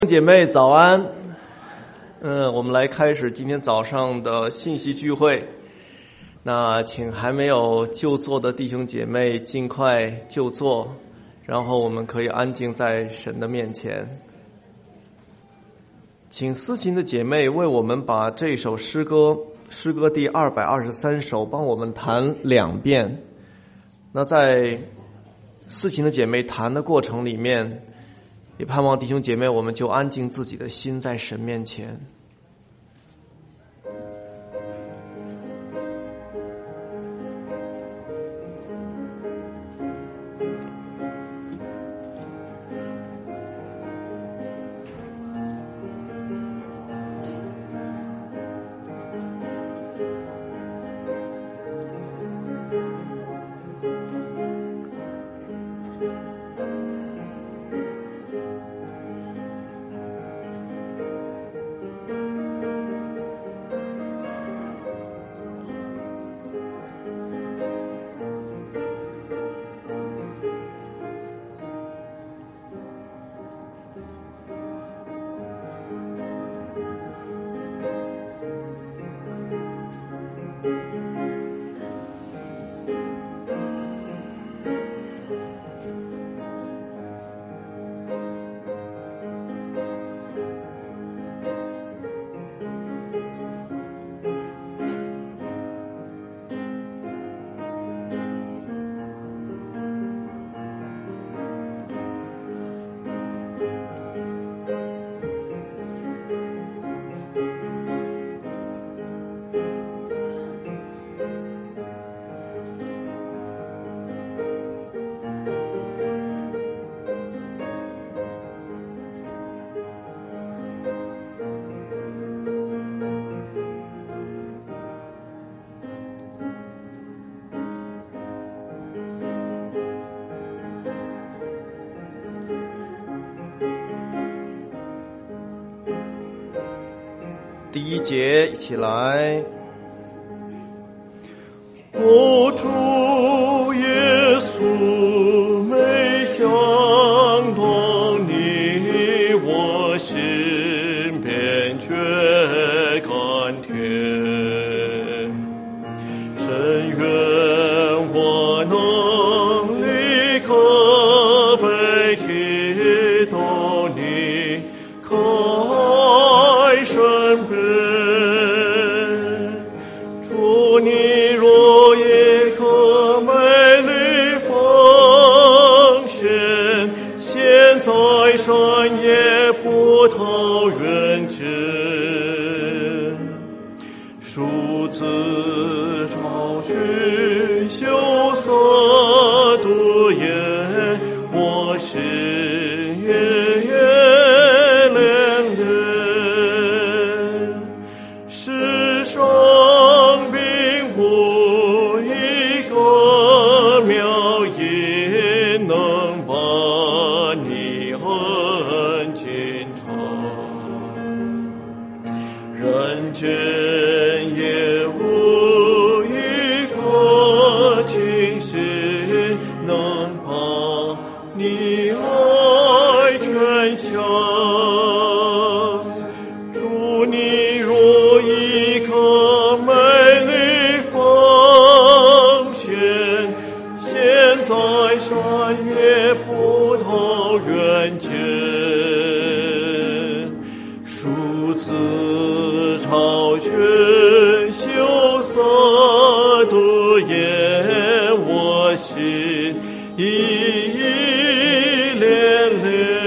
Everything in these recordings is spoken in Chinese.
姐妹早安。我们来开始今天早上的信息聚会。那请还没有就座的弟兄姐妹尽快就座，然后我们可以安静在神的面前。请司琴的姐妹为我们把这首诗歌第223首帮我们弹2遍。那在司琴的姐妹弹的过程里面，也盼望弟兄姐妹我们就安静自己的心在神面前。第一节一起来。 我主耶稣，没想到你我心便觉甘甜，深愿我能立刻被提到你开身边。主你若一个美丽奉献，现在山野葡萄园间，树枝招去羞涩独眼，我心也恋恋。世上并无一个妙音能把你恩尽尝，人间也无一个清新能把你爱全享。主你若一颗美丽奉献，现在山野葡萄园间，树枝朝却羞涩独眼，我心依恋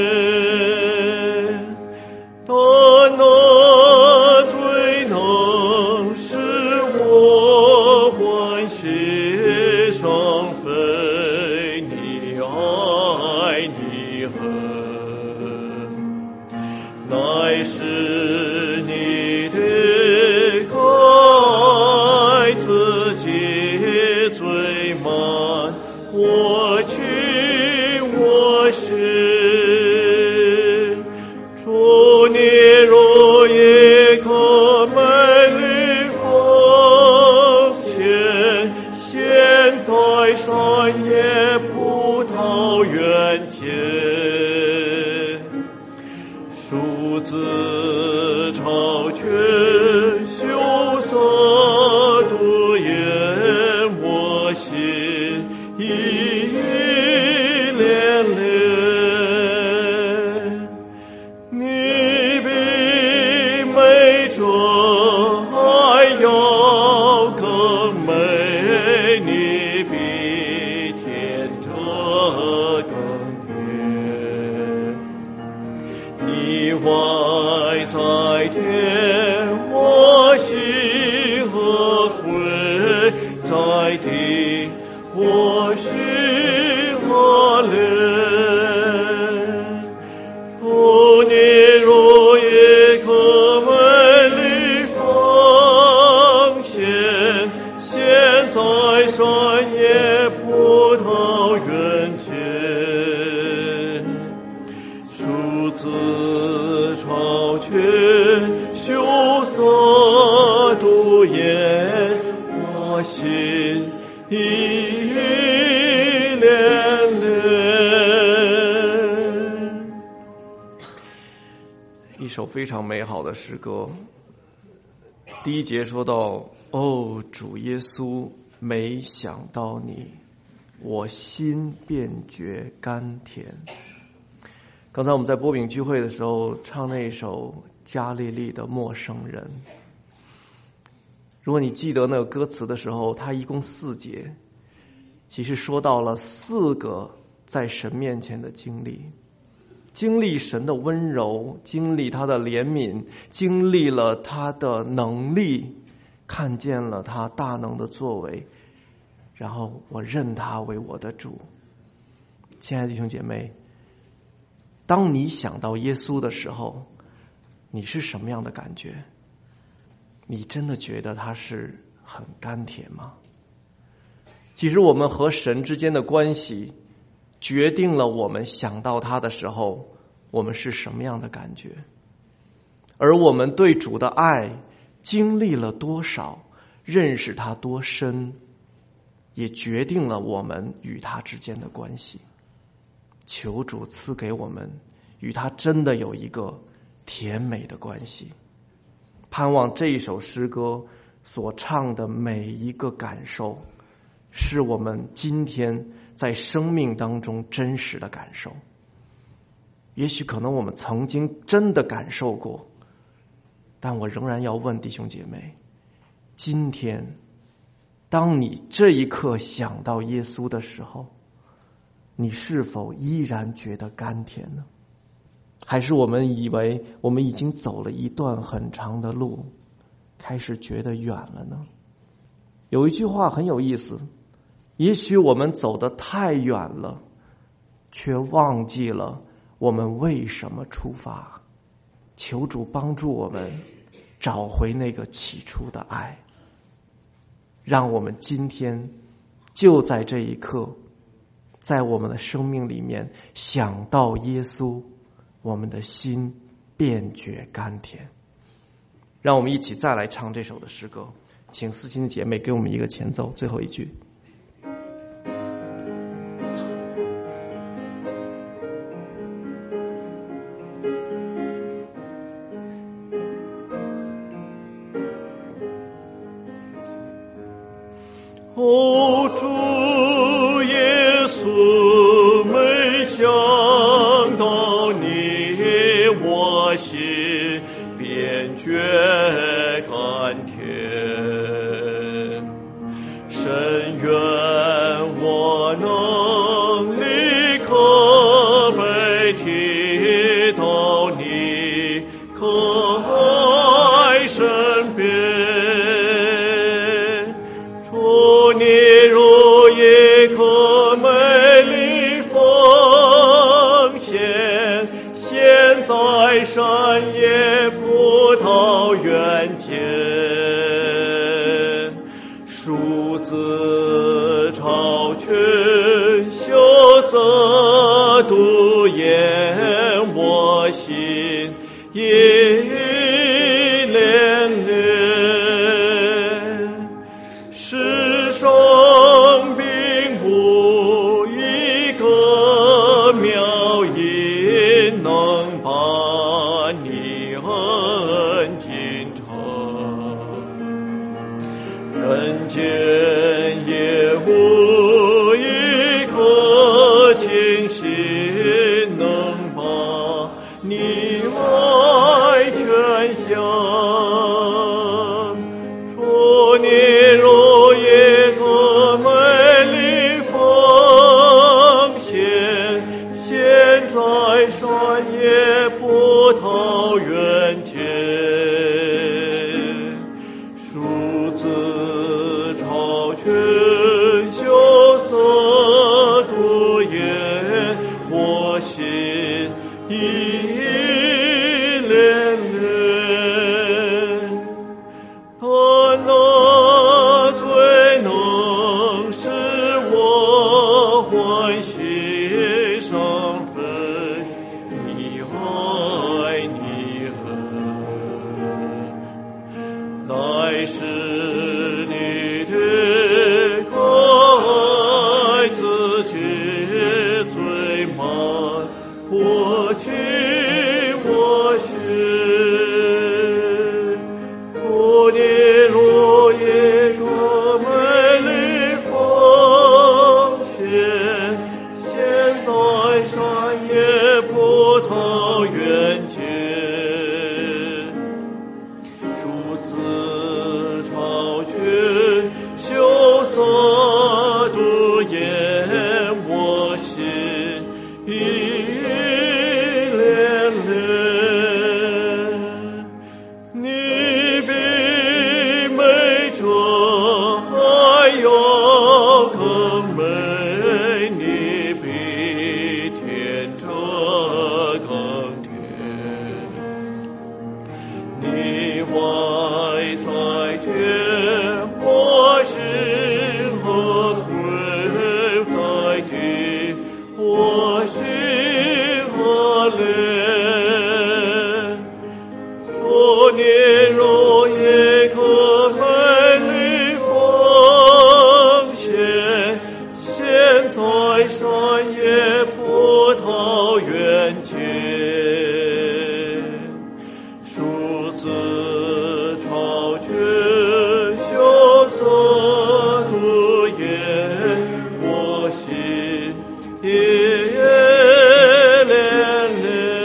恋。但那最能使我欢喜伤非你爱你恨，乃是你的爱自己最满我情我心。主你若一颗美丽奉献，现在山野葡萄园间，树数字超却羞涩独眼，我心已连连。你比美者还要更美，你比天者更远。你怀在天，我心和魂在地，我心和灵。哦，你若也可美丽奉献，现在山野葡萄园间，数字超却羞涩独眼，我心已连连。 一首非常美好的诗歌。第一节说到，哦，主耶稣，没想到你，我心便觉甘甜。刚才我们在波饼聚会的时候唱那首加利利的陌生人。如果你记得那个歌词的时候，它一共4节，其实说到了4个在神面前的经历，经历神的温柔，经历他的怜悯，经历了他的能力，看见了他大能的作为，然后我认他为我的主。亲爱的弟兄姐妹，当你想到耶稣的时候，你是什么样的感觉？你真的觉得他是很甘甜吗？其实我们和神之间的关系决定了我们想到他的时候我们是什么样的感觉，而我们对主的爱经历了多少，认识他多深，也决定了我们与他之间的关系。求主赐给我们与他真的有一个甜美的关系。盼望这一首诗歌所唱的每一个感受，是我们今天在生命当中真实的感受。也许可能我们曾经真的感受过，但我仍然要问弟兄姐妹，今天当你这一刻想到耶稣的时候，你是否依然觉得甘甜呢？还是我们以为我们已经走了一段很长的路，开始觉得远了呢？有一句话很有意思，也许我们走得太远了，却忘记了我们为什么出发。求主帮助我们找回那个起初的爱，让我们今天就在这一刻，在我们的生命里面想到耶稣，我们的心便觉甘甜。让我们一起再来唱这首的诗歌，请思琴的姐妹给我们一个前奏，最后一句。 哦，主耶稣，没想到你，我心便觉甘甜。深愿我能立刻被提到你可爱身边。你若也可美丽奉献，现在山野葡萄园间，数字超群羞涩独眼，我心也连连。生并无一个妙音能把你人间也无一颗清心能把你爱全享。说你若一个美丽奉献，现在山野葡萄园前，树子朝全羞涩独眼，我心已恋恋。他那最能使我欢喜伤悲，你爱你恨，乃是你的可爱自己最满我情我许。不你若一个美丽奉献，现在山野葡萄园前，树子朝全羞涩独眼，我心已恋恋。你比美者还要更美，你比甜者更甜。你怀在天，我是何归在地，我心何恋。说你若一个美丽奉献，现在山野葡萄园前，树子朝全羞涩独眼，我心也恋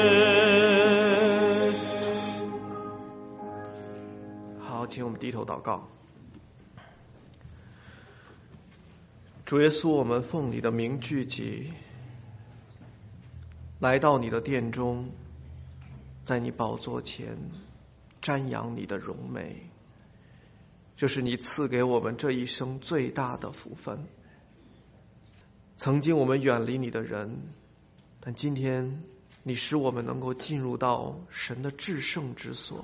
恋。 好，请我们低头祷告。主耶稣，我们奉你的名聚集，来到你的殿中，在你宝座前瞻仰你的荣美，这是你赐给我们这一生最大的福分。曾经我们远离你的人，但今天你使我们能够进入到神的至圣之所，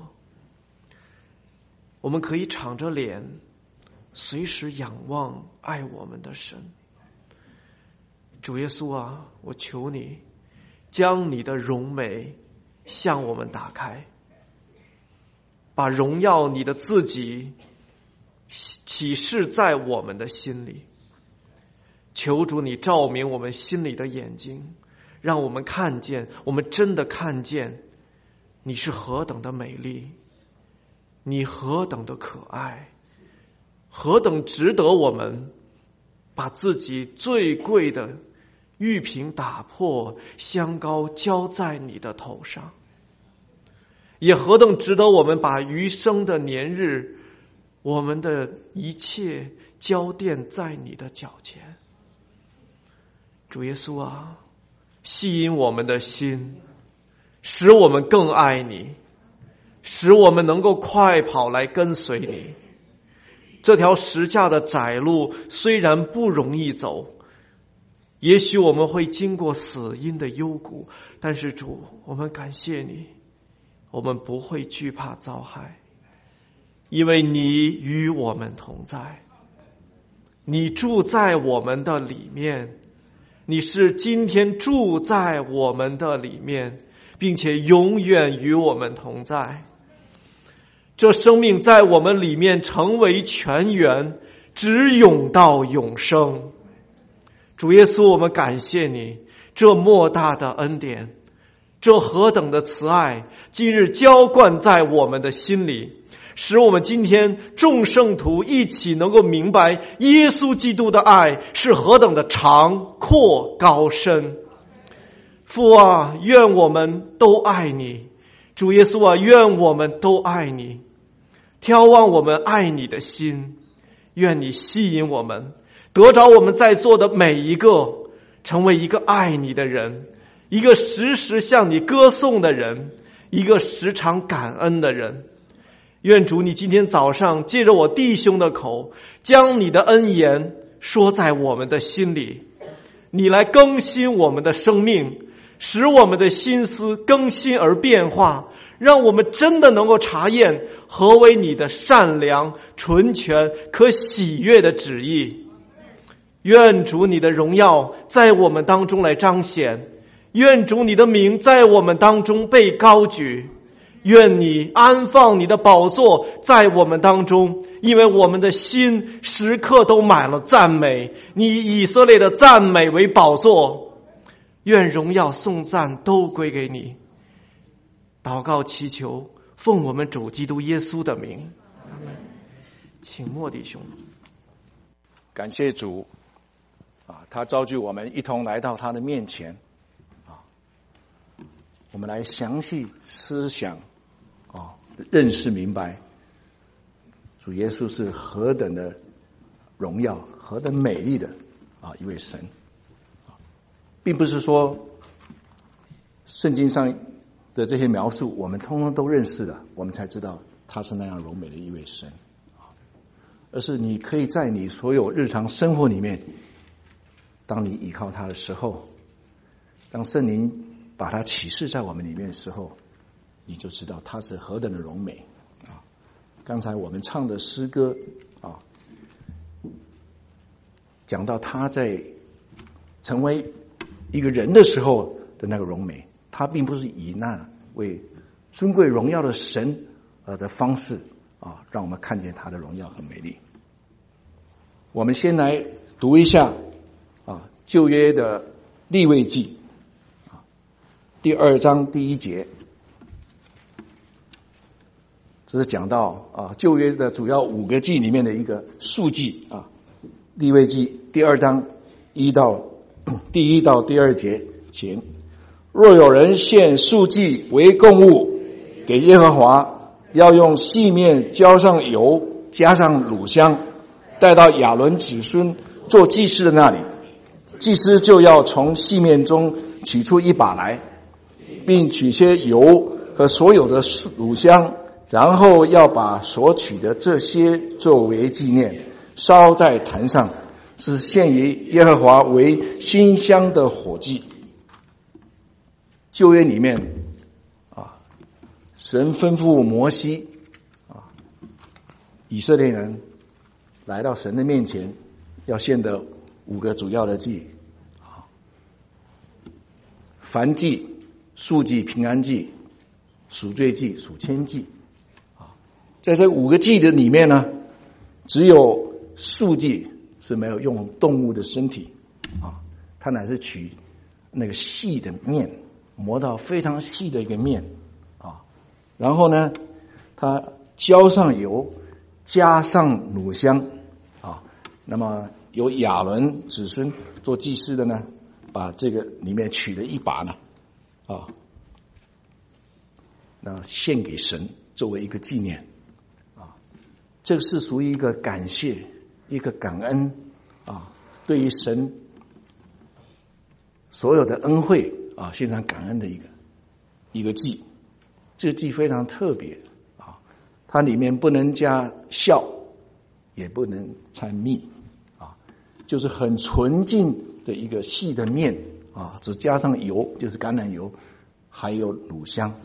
我们可以敞着脸随时仰望爱我们的神。主耶稣啊，我求你将你的荣美向我们打开，把荣耀你的自己启示在我们的心里。求主你照明我们心里的眼睛，让我们看见，我们真的看见你是何等的美丽，你何等的可爱，何等值得我们把自己最贵的玉瓶打破，香膏浇在你的头上，也何等值得我们把余生的年日，我们的一切交奠在你的脚前。主耶稣啊，吸引我们的心，使我们更爱你，使我们能够快跑来跟随你。这条十架的窄路虽然不容易走，也许我们会经过死荫的幽谷，但是主，我们感谢你，我们不会惧怕遭害，因为你与我们同在，你住在我们的里面，你是今天住在我们的里面，并且永远与我们同在。这生命在我们里面成为泉源，直涌到永生。主耶稣，我们感谢你这莫大的恩典， 这何等的慈爱，今日浇灌在我们的心里，使我们今天众圣徒一起能够明白耶稣基督的爱是何等的长阔高深。父啊，愿我们都爱你，主耶稣啊，愿我们都爱你，眺望我们爱你的心，愿你吸引我们，得着我们在座的每一个，成为一个爱你的人，一个时时向你歌颂的人，一个时常感恩的人。愿主你今天早上借着我弟兄的口，将你的恩言说在我们的心里，你来更新我们的生命，使我们的心思更新而变化，让我们真的能够查验何为你的善良、纯全、可喜悦的旨意。愿主你的荣耀在我们当中来彰显，愿主你的名在我们当中被高举，愿你安放你的宝座在我们当中，因为我们的心时刻都满了赞美，你以色列的赞美为宝座。愿荣耀颂赞都归给你。祷告祈求，奉我们主基督耶稣的名，阿们。请默弟兄。 感谢主他召集我们一同来到他的面前我们来详细思想认识明白主耶稣是何等的荣耀，何等美丽的一位神。并不是说圣经上的这些描述我们通通都认识了，我们才知道他是那样荣美的一位神，而是你可以在你所有日常生活里面，当你依靠他的时候，当圣灵把他启示在我们里面的时候，你就知道他是何等的荣美刚才我们唱的诗歌讲到他在成为一个人的时候的那个荣美，他并不是以那为尊贵荣耀的神的方式让我们看见他的荣耀和美丽。我们先来读一下旧约的利未记第2章第1节，这是讲到旧约的主要5个祭里面的一个数祭利未记第2章第1到第2节，请若有人献素祭为供物给耶和华，要用细面浇上油，加上乳香，带到亚伦子孙做祭司的那里，祭司就要从细面中取出一把来，并取些油和所有的乳香，然后要把所取的这些作为纪念，烧在坛上，是献于耶和华为馨香的火祭。旧约里面神吩咐摩西以色列人来到神的面前要献的5个主要的祭，燔祭、素祭、平安祭、赎罪祭、赎愆祭。在这5个祭的里面呢，只有素祭是没有用动物的身体它乃是取那个细的面，磨到非常细的一个面然后呢它浇上油，加上乳香那么由亚伦子孙做祭司的呢，把这个里面取了一把呢那献给神作为一个纪念这个是属于一个感谢，一个感恩对于神所有的恩惠献上感恩的一个祭。这个祭非常特别它里面不能加酵，也不能掺蜜就是很纯净的一个细的面只加上油，就是橄榄油，还有乳香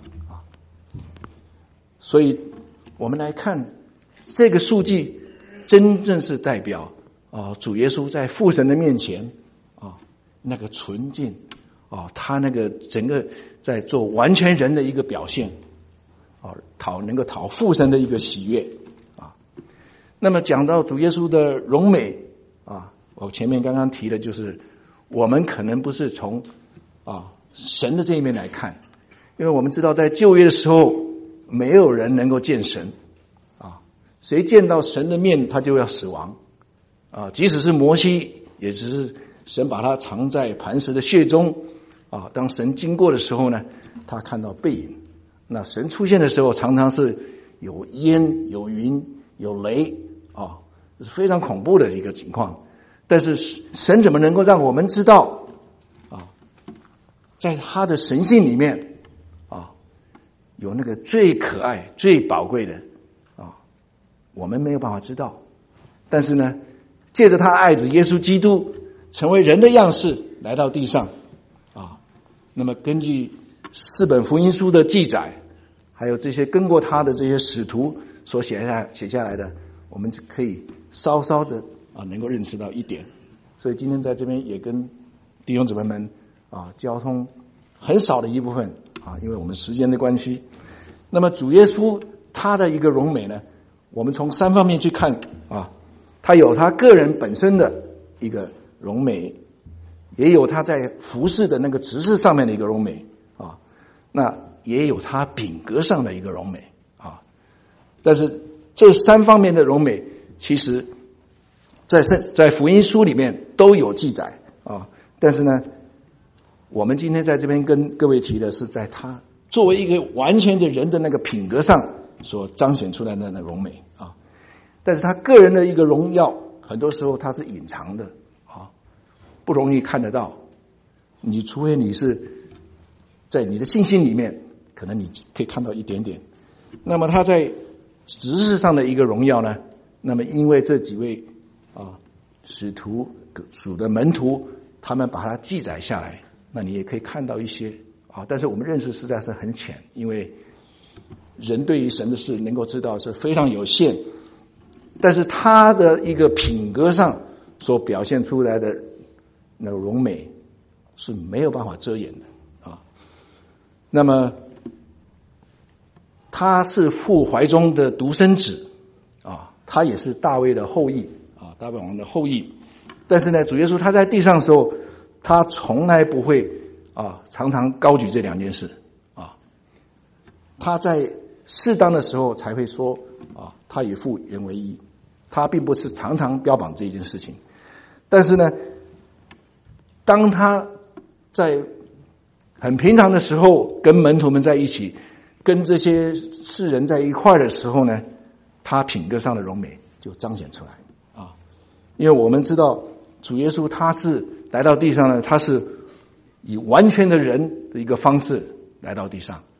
所以我们来看这个素祭真正是代表主耶稣在父神的面前那个纯净他那个整个在做完全人的一个表现能够讨父神的一个喜悦那么讲到主耶稣的荣美我前面刚刚提的就是我们可能不是从神的这一面来看， 因为我们知道在旧约的时候，没有人能够见神啊，谁见到神的面，他就要死亡啊。即使是摩西，也只是神把他藏在磐石的穴中啊。当神经过的时候呢，他看到背影。那神出现的时候，常常是有烟、有云、有雷啊，这是非常恐怖的一个情况。但是神怎么能够让我们知道啊，在他的神性里面啊，有那个最可爱、最宝贵的啊，我们没有办法知道。但是呢，借着他爱子耶稣基督成为人的样式来到地上啊，那么根据4本福音书的记载，还有这些跟过他的这些使徒所写下来的，我们可以稍稍的能够认识到一点。所以今天在这边也跟弟兄姊妹们交通很少的一部分因为我们时间的关系。那么主耶稣他的一个荣美呢，我们从3方面去看他有他个人本身的一个荣美，也有他在服事的那个职事上面的一个荣美那也有他品格上的一个荣美但是这3方面的荣美，其实在福音书里面都有记载但是呢，我们今天在这边跟各位提的是在他作为一个完全的人的那个品格上所彰显出来的那荣美但是他个人的一个荣耀，很多时候他是隐藏的不容易看得到。你除非你是在你的信心里面，可能你可以看到一点点。那么他在职事上的一个荣耀呢，那么因为这几位使徒主的门徒，他们把它记载下来，那你也可以看到一些但是我们认识实在是很浅，因为人对于神的事能够知道是非常有限。但是他的一个品格上所表现出来的那荣美是没有办法遮掩的那么他是父怀中的独生子他也是大卫的后裔大卫王的后裔。但是呢，主耶稣他在地上的时候，他从来不会常常高举这2件事他在适当的时候才会说他与父原为一，他并不是常常标榜这一件事情。但是呢，当他在很平常的时候跟门徒们在一起，跟这些世人在一块的时候呢，他品格上的荣美就彰显出来因为我们知道主耶稣他是来到地上呢，他是以完全的人的一个方式来到地上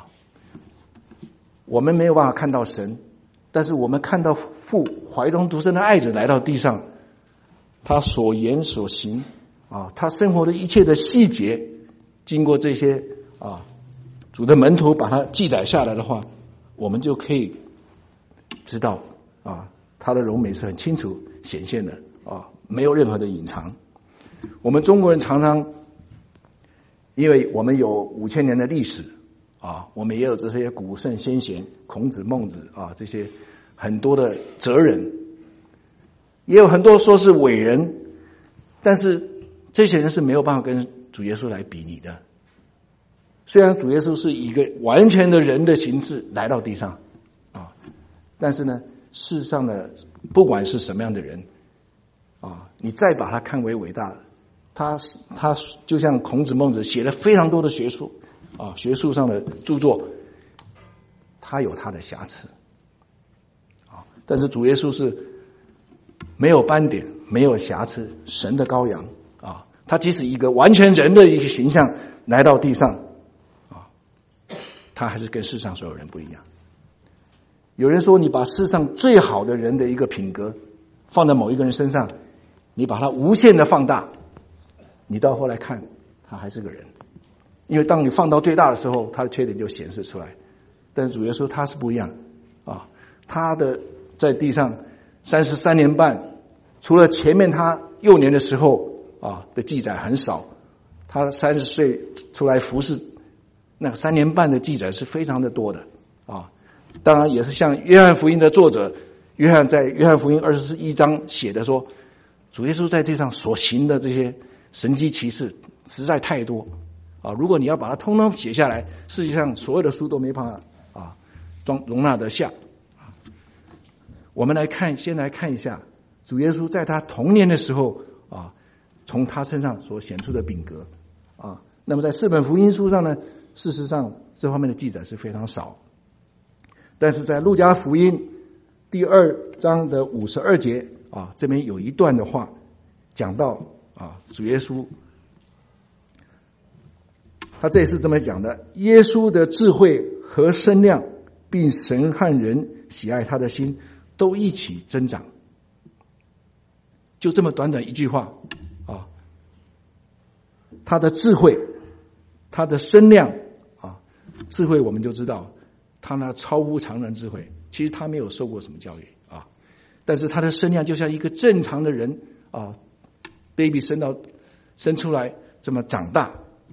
我们没有办法看到神，但是我们看到父怀中独生的爱子来到地上，他所言所行他生活的一切的细节，经过这些主的门徒把它记载下来的话，我们就可以知道他的荣美是很清楚显现的没有任何的隐藏。我们中国人常常，因为我们有5000年的历史我们也有这些古圣先贤，孔子孟子这些很多的哲人，也有很多说是伟人，但是这些人是没有办法跟主耶稣来比拟的。虽然主耶稣是一个完全的人的形式来到地上但是呢，世上的不管是什么样的人你再把他看为伟大，他就像孔子孟子写了非常多的学术学术上的著作，他有他的瑕疵但是主耶稣是没有斑点，没有瑕疵，神的羔羊他即使一个完全人的一个形象来到地上他还是跟世上所有人不一样。有人说，你把世上最好的人的一个品格放在某一个人身上，你把它无限的放大，你到后来看他还是个人，因为当你放到最大的时候，他的缺点就显示出来。但是主耶稣他是不一样他的在地上33年半，除了前面他幼年的时候的记载很少，他30岁出来服侍那个3年半的记载是非常的多的当然也是像约翰福音的作者约翰在约翰福音21章写的说，主耶稣在地上所行的这些神迹奇事实在太多如果你要把它通通写下来，世界上所有的书都没办法容纳得下。我们先来看一下主耶稣在他童年的时候从他身上所显出的品格那么在4本福音书上呢，事实上这方面的记载是非常少，但是在路加福音第2章的52节这边有一段的话讲到主耶稣，他这也是这么讲的：耶稣的智慧和身量，并神和人喜爱他的心，都一起增长。就这么短短一句话他的智慧，他的身量智慧我们就知道他那超乎常人智慧，其实他没有受过什么教育但是他的身量就像一个正常的人baby 生出来这么长大，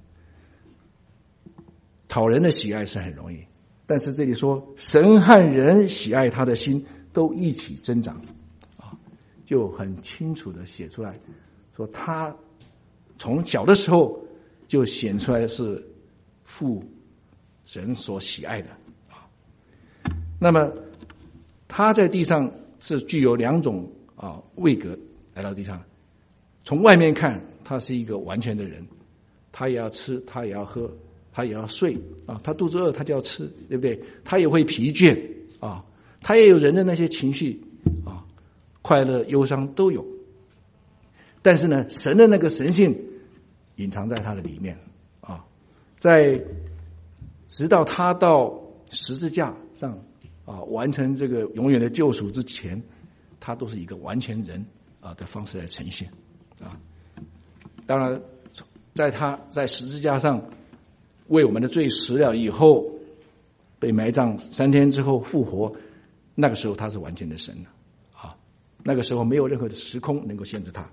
讨人的喜爱是很容易，但是这里说神和人喜爱他的心都一起增长就很清楚的写出来，说他从小的时候就显出来是父神所喜爱的那么他在地上是具有2种位格来到地上。从外面看他是一个完全的人，他也要吃，他也要喝，他也要睡他肚子饿他就要吃，对不对？他也会疲倦他也有人的那些情绪快乐忧伤都有，但是呢神的那个神性隐藏在他的里面直到他到十字架上完成这个永远的救赎之前，他都是一个完全人的方式来呈现当然在他在十字架上为我们的罪死了以后，被埋葬3天之后复活，那个时候他是完全的神了那个时候没有任何的时空能够限制他。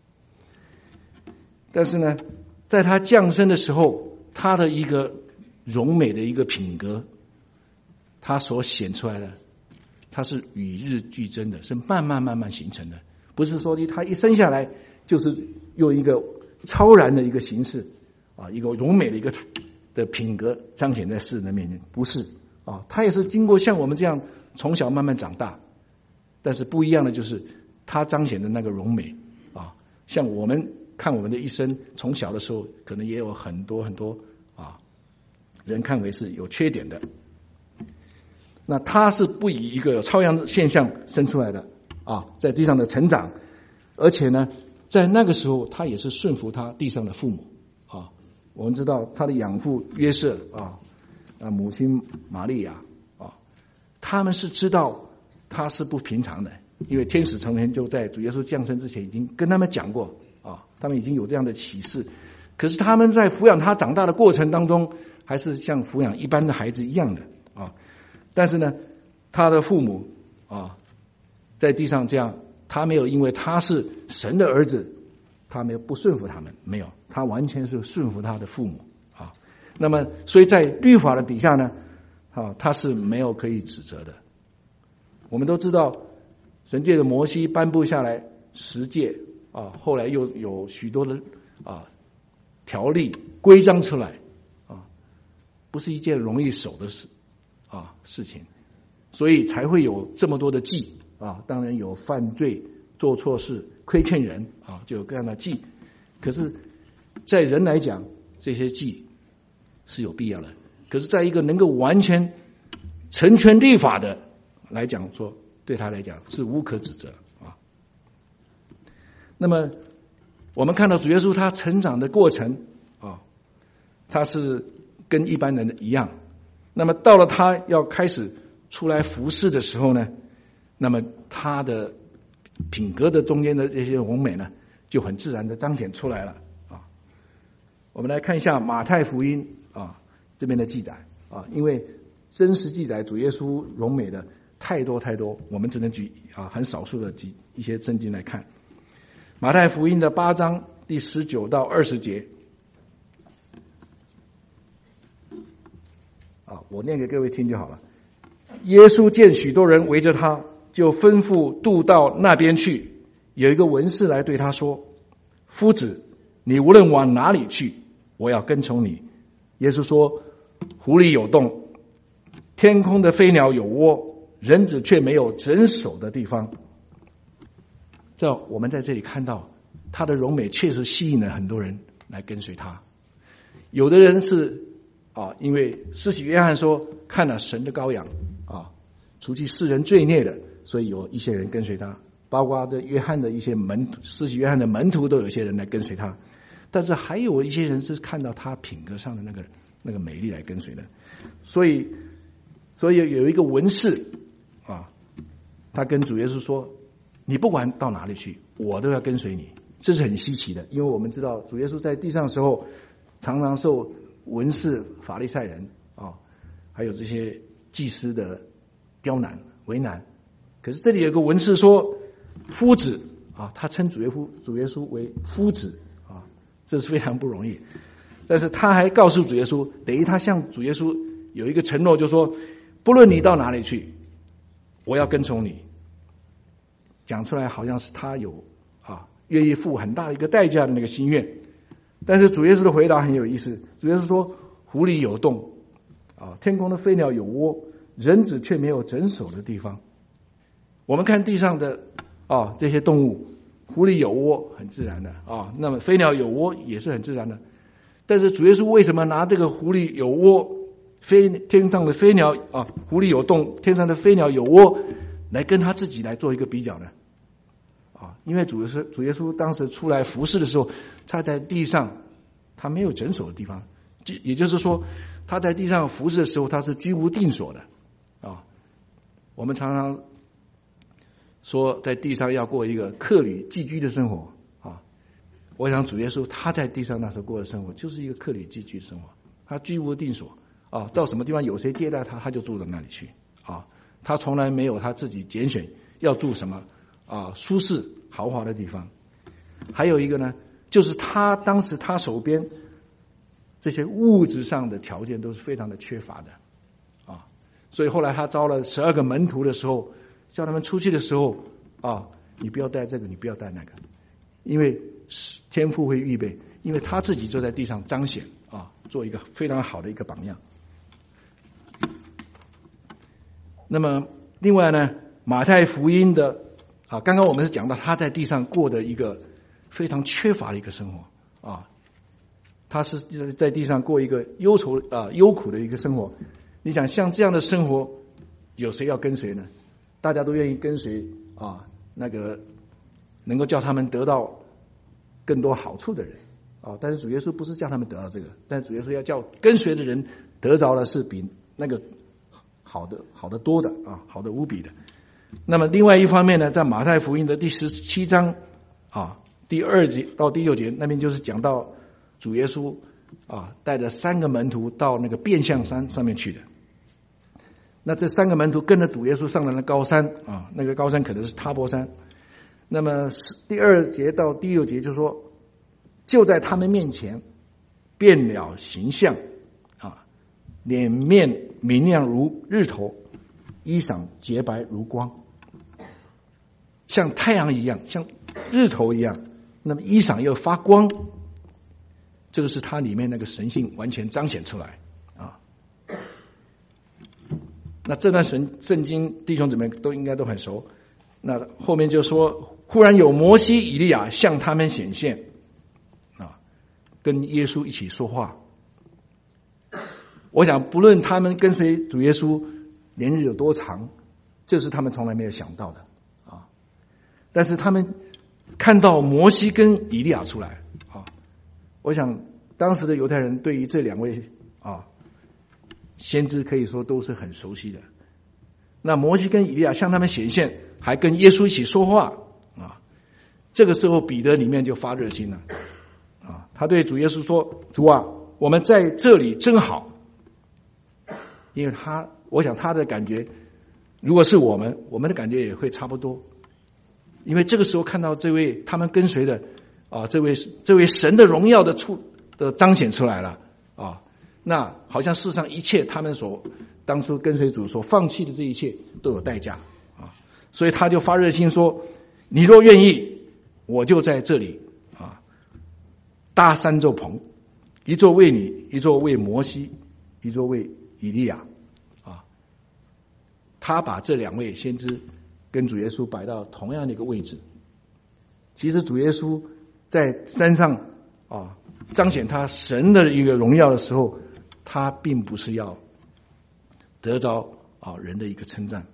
但是呢在他降生的时候，他的一个荣美的一个品格，他所显出来的，他是与日俱增的，是慢慢形成的，不是说他一生下来就是用一个超然的一个形式一个荣美的一个的品格彰显在世人的面前，不是他也是经过像我们这样从小慢慢长大，但是不一样的就是他彰显的那个荣美像我们看我们的一生，从小的时候可能也有很多人看为是有缺点的，那他是不以一个超样现象生出来的在地上的成长，而且呢在那个时候他也是顺服他地上的父母我们知道他的养父约瑟母亲玛利亚他们是知道他是不平常的，因为天使成天就在主耶稣降生之前已经跟他们讲过他们已经有这样的启示，可是他们在抚养他长大的过程当中还是像抚养一般的孩子一样的但是呢他的父母在地上这样，他没有因为他是神的儿子他没有不顺服他们，没有，他完全是顺服他的父母那么所以在律法的底下呢他是没有可以指责的。我们都知道神借着摩西颁布下来10诫后来又有许多的条例规章出来不是一件容易守的事情，所以才会有这么多的祭当然有犯罪做错事亏欠人就有各样的祭，可是在人来讲这些祭是有必要的，可是在一个能够完全成全律法的来讲说，对他来讲是无可指责那么我们看到主耶稣他成长的过程他是跟一般人一样，那么到了他要开始出来服侍的时候呢，那么他的品格的中间的这些荣美呢就很自然的彰显出来了我们来看一下马太福音这边的记载因为真实记载主耶稣荣美的太多，我们只能举很少数的一些圣经来看。马太福音的8章第19到20节我念给各位听就好了。耶稣见许多人围着他，就吩咐渡到那边去。有一个文士来对他说：夫子，你无论往哪里去， 我要跟从你。耶稣说，湖里有洞，天空的飞鸟有窝，人子却没有枕首的地方。我们在这里看到他的荣美确实吸引了很多人来跟随他。有的人是因为施洗约翰说看了神的羔羊除去世人罪孽的，所以有一些人跟随他，包括这约翰的一些施洗约翰的门徒都有一些人来跟随他。但是还有一些人是看到他品格上的那个美丽来跟随的。所以有一个文士他跟主耶稣说，你不管到哪里去，我都要跟随你。这是很稀奇的，因为我们知道主耶稣在地上的时候常常受文士法利赛人还有这些祭司的刁难为难。可是这里有个文士说夫子他称主耶稣为夫子这是非常不容易。但是他还告诉主耶稣，等于他向主耶稣有一个承诺，就说不论你到哪里去，我要跟从你。讲出来好像是他有愿意付很大的一个代价的那个心愿。但是主耶稣的回答很有意思，主耶稣说湖里有洞天空的飞鸟有窝，人子却没有枕首的地方。我们看地上的这些动物，湖里有窝很自然的那么飞鸟有窝也是很自然的。但是主耶稣为什么拿这个湖里有窝，天上的飞鸟湖里有洞，天上的飞鸟有窝来跟他自己来做一个比较呢？因为主耶稣当时出来服侍的时候，他在地上他没有枕首的地方，也就是说他在地上服侍的时候他是居无定所的我们常常说在地上要过一个客旅寄居的生活我想主耶稣他在地上那时候过的生活就是一个客旅寄居的生活，他居无定所到什么地方有谁接待他就住到那里去他从来没有他自己拣选要住什么舒适豪华的地方。还有一个呢，就是他当时他手边这些物质上的条件都是非常的缺乏的所以后来他招了12个门徒的时候，叫他们出去的时候你不要带这个，你不要带那个，因为天父会预备，因为他自己就在地上彰显做一个非常好的一个榜样。那么另外呢，马太福音的刚刚我们是讲到他在地上过的一个非常缺乏的一个生活他是在地上过一个忧苦的一个生活。你想像这样的生活有谁要跟随呢？大家都愿意跟随那个能够叫他们得到更多好处的人但是主耶稣不是叫他们得到这个，但是主耶稣要叫跟随的人得着的是比那个好的多的好的无比的。那么另外一方面呢，在马太福音的第17章第2节到第6节那边就是讲到主耶稣带着3个门徒到那个变相山上面去的。那这3个门徒跟着主耶稣上了那高山那个高山可能是他泊山。那么第2节到第6节就说，就在他们面前变了形象脸面明亮如日头，衣裳洁白如光，像太阳一样，像日头一样，那么衣裳又发光，这个是它里面那个神性完全彰显出来那这段圣经弟兄姊妹都应该都很熟。那后面就说，忽然有摩西以利亚向他们显现跟耶稣一起说话。我想不论他们跟随主耶稣年日有多长，这是他们从来没有想到的但是他们看到摩西跟以利亚出来我想当时的犹太人对于这2位先知可以说都是很熟悉的。那摩西跟以利亚向他们显现，还跟耶稣一起说话这个时候彼得里面就发热心了他对主耶稣说，主我们在这里真好。因为我想他的感觉如果是我们的感觉也会差不多。因为这个时候看到这位他们跟随的这位神的荣耀的彰显出来了那好像世上一切他们当初跟随主所放弃的这一切都有代价所以他就发热心说，你若愿意，我就在这里搭3座棚一座为你，一座为摩西，一座为以利亚啊。他把这两位先知跟主耶稣摆到同样的一个位置。其实主耶稣在山上啊彰显他神的一个荣耀的时候，他并不是要得着人的一个称赞。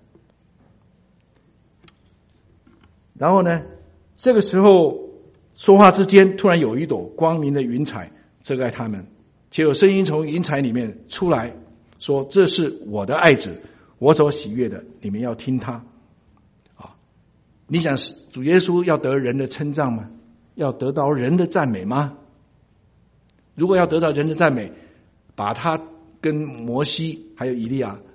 然后呢，这个时候说话之间，突然有一朵光明的云彩遮盖他们，且有声音从云彩里面出来说：“这是我的爱子，我所喜悦的，你们要听他。”你想主耶稣要得人的称赞吗？要得到人的赞美吗？如果要得到人的赞美，把他跟摩西还有以利亚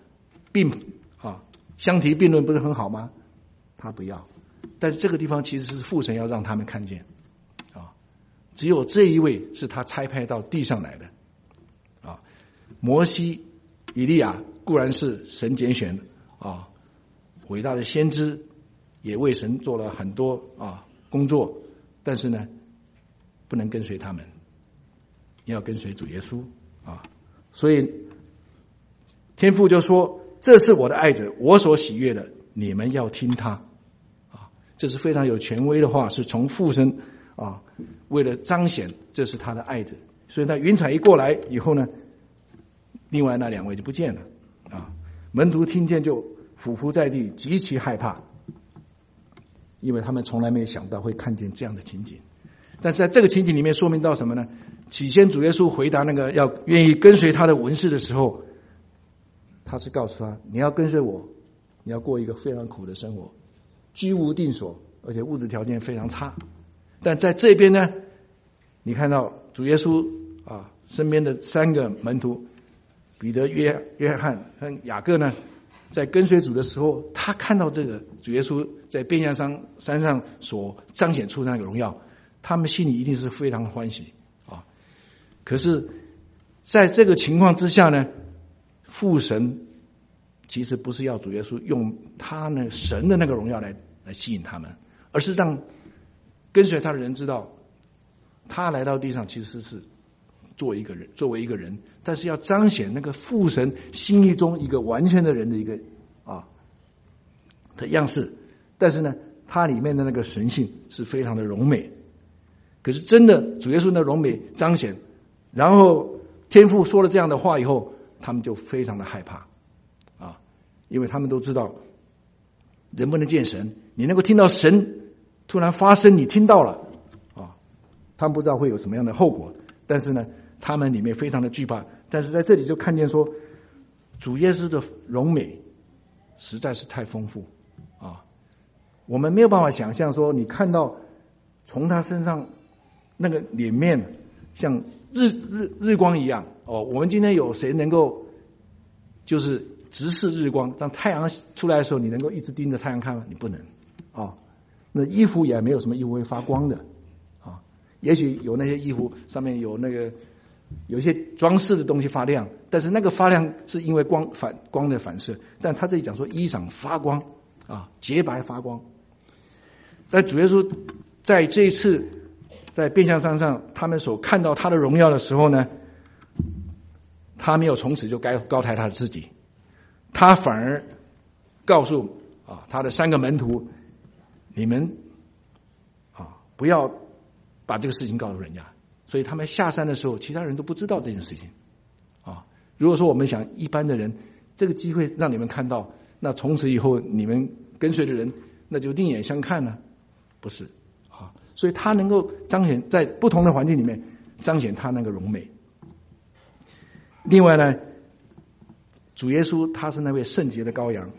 相提并论，不是很好吗？他不要。但是这个地方其实是父神要让他们看见只有这一位是他差派到地上来的摩西、以利亚固然是神拣选的伟大的先知，也为神做了很多工作，但是呢，不能跟随他们，要跟随主耶稣所以天父就说：“这是我的爱子，我所喜悦的，你们要听他。”这是非常有权威的话，是从父神为了彰显这是他的爱子。所以那云彩一过来以后呢，另外那两位就不见了门徒听见就俯伏在地，极其害怕，因为他们从来没有想到会看见这样的情景。但是在这个情景里面说明到什么呢？起先主耶稣回答那个要愿意跟随他的文士的时候，他是告诉他：你要跟随我，你要过一个非常苦的生活，居无定所，而且物质条件非常差。但在这边呢，你看到主耶稣身边的三个门徒彼得、约翰和雅各呢，在跟随主的时候，他看到这个主耶稣在变相山上所彰显出那个荣耀，他们心里一定是非常欢喜可是在这个情况之下呢，父神其实不是要主耶稣用他呢神的那个荣耀来吸引他们，而是让跟随他的人知道，他来到地上其实是作为一个人，但是要彰显那个父神心意中一个完全的人的一个的样式。但是呢，他里面的那个神性是非常的荣美。可是真的主耶稣的荣美彰显，然后天父说了这样的话以后，他们就非常的害怕因为他们都知道人不能见神，你能够听到神突然发声，你听到了他们不知道会有什么样的后果，但是呢，他们里面非常的惧怕。但是在这里就看见说，主耶稣的荣美实在是太丰富我们没有办法想象说，你看到从他身上那个脸面像日光一样我们今天有谁能够就是直视日光？当太阳出来的时候，你能够一直盯着太阳看吗？你不能那衣服也没有什么衣服会发光的也许有那些衣服上面有有一些装饰的东西发亮，但是那个发亮是因为光的反射。但他这里讲说衣裳发光洁白发光。但主耶稣在这一次在变相山上他们所看到他的荣耀的时候呢，他没有从此就高抬他自己，他反而告诉他的三个门徒：你们不要把这个事情告诉人家。所以他们下山的时候，其他人都不知道这件事情如果说我们想一般的人，这个机会让你们看到，那从此以后你们跟随的人那就另眼相看了，不是所以他能够彰显在不同的环境里面彰显他那个荣美。另外呢，主耶稣他是那位圣洁的羔羊，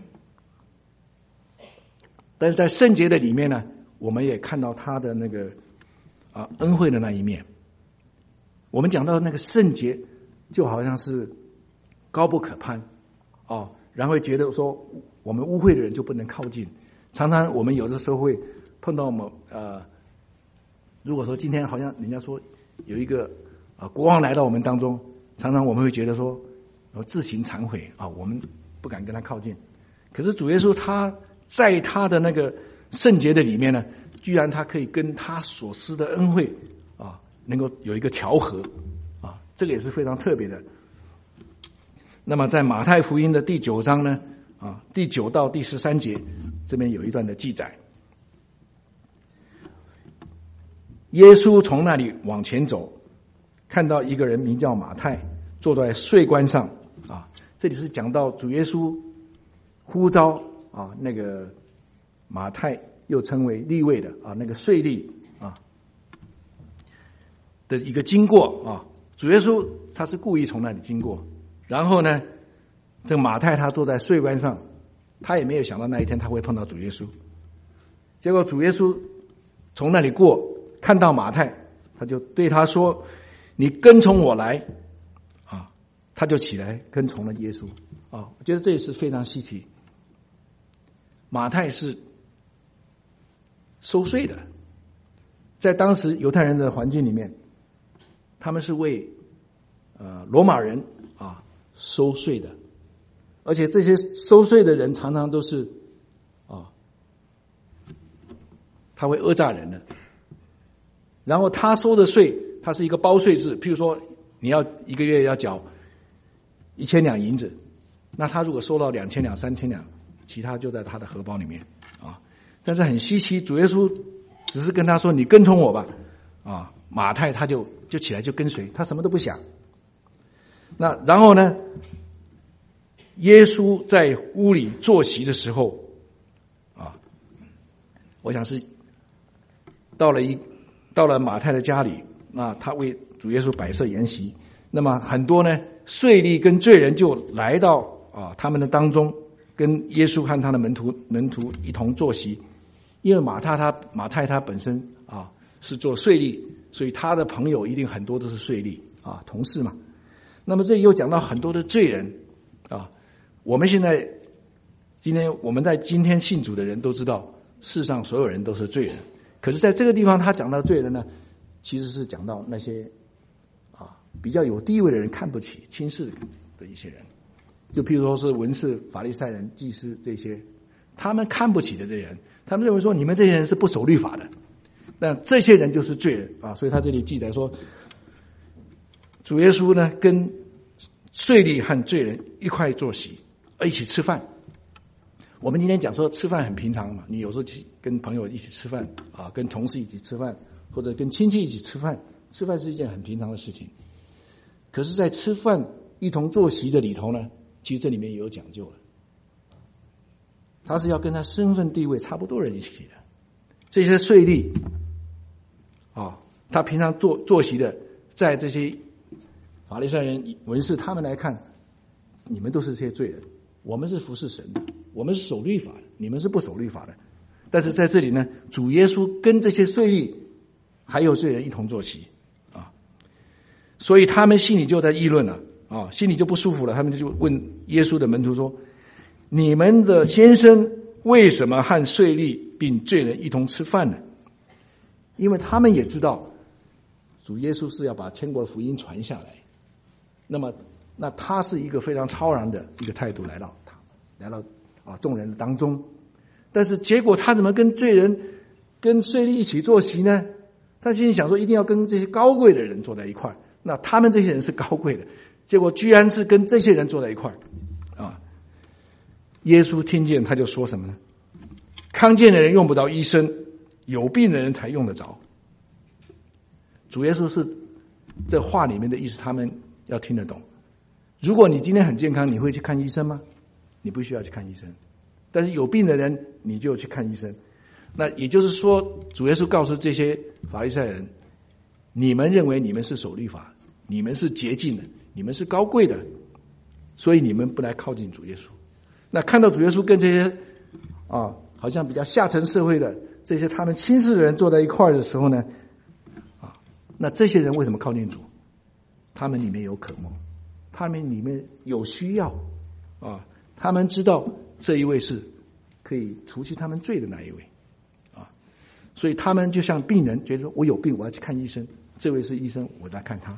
但是在圣洁的里面呢，我们也看到他的那个恩惠的那一面。我们讲到那个圣洁，就好像是高不可攀然后觉得说我们污秽的人就不能靠近。常常我们有的时候会碰到如果说今天好像人家说有一个国王来到我们当中，常常我们会觉得说自行忏悔我们不敢跟他靠近。可是主耶稣他在他的那个圣洁的里面呢，居然他可以跟他所施的恩惠能够有一个调和这个也是非常特别的。那么在马太福音的第9章呢，第9到第13节，这边有一段的记载。耶稣从那里往前走，看到一个人名叫马太，坐在税关上。这里是讲到主耶稣呼召那个马太，又称为利未的那个税吏的一个经过主耶稣他是故意从那里经过，然后呢，这个马太他坐在税关上，他也没有想到那一天他会碰到主耶稣。结果主耶稣从那里过，看到马太，他就对他说：“你跟从我来。”他就起来跟从了耶稣。我觉得这也是非常稀奇。马太是收税的，在当时犹太人的环境里面，他们是为罗马人收税的，而且这些收税的人常常都是他会讹诈人的。然后他收的税，他是一个包税制，譬如说你要一个月要缴1000两银子，那他如果收到2000两、3000两，其他就在他的荷包里面但是很稀奇，主耶稣只是跟他说：“你跟从我吧。”马太他就起来就跟随，他什么都不想。那然后呢，耶稣在屋里坐席的时候我想是到了马太的家里，那他为主耶稣摆设筵席，那么很多呢税吏跟罪人就来到他们的当中，跟耶稣和他的门徒一同坐席。因为马太他本身是做税吏，所以他的朋友一定很多都是税吏同事嘛。那么这里又讲到很多的罪人我们我们在今天信主的人都知道，世上所有人都是罪人。可是在这个地方他讲到罪人呢，其实是讲到那些比较有地位的人看不起、轻视的一些人，就譬如说是文士、法利赛人、祭司这些，他们看不起的这些人，他们认为说你们这些人是不守律法的，那这些人就是罪人所以他这里记载说，主耶稣呢跟税吏和罪人一块坐席，一起吃饭。我们今天讲说吃饭很平常嘛，你有时候跟朋友一起吃饭跟同事一起吃饭，或者跟亲戚一起吃饭，吃饭是一件很平常的事情。可是在吃饭一同坐席的里头呢，其实这里面也有讲究了。他是要跟他身份地位差不多人一起的。这些税吏他平常坐席的，在这些法利赛人、文士他们来看，你们都是这些罪人，我们是服侍神的，我们是守律法的，你们是不守律法的。但是在这里呢，主耶稣跟这些税吏还有罪人一同坐席所以他们心里就在议论了心里就不舒服了。他们就问耶稣的门徒说：“你们的先生为什么和税吏并罪人一同吃饭呢？”因为他们也知道主耶稣是要把天国福音传下来，那他是一个非常超然的一个态度来到众人的当中。但是结果他怎么跟罪人跟税吏一起坐席呢？他心里想说一定要跟这些高贵的人坐在一块，那他们这些人是高贵的，结果居然是跟这些人坐在一块耶稣听见他就说什么呢？康健的人用不着医生，有病的人才用得着。主耶稣是这话里面的意思，他们要听得懂。如果你今天很健康，你会去看医生吗？你不需要去看医生。但是有病的人你就去看医生。那也就是说，主耶稣告诉这些法利赛人，你们认为你们是守律法，你们是洁净的，你们是高贵的，所以你们不来靠近主耶稣。那看到主耶稣跟这些好像比较下层社会的这些他们轻视的人坐在一块的时候呢那这些人为什么靠近主？他们里面有渴慕，他们里面有需要他们知道这一位是可以除去他们罪的那一位所以他们就像病人，觉得说我有病我要去看医生，这位是医生，我来看他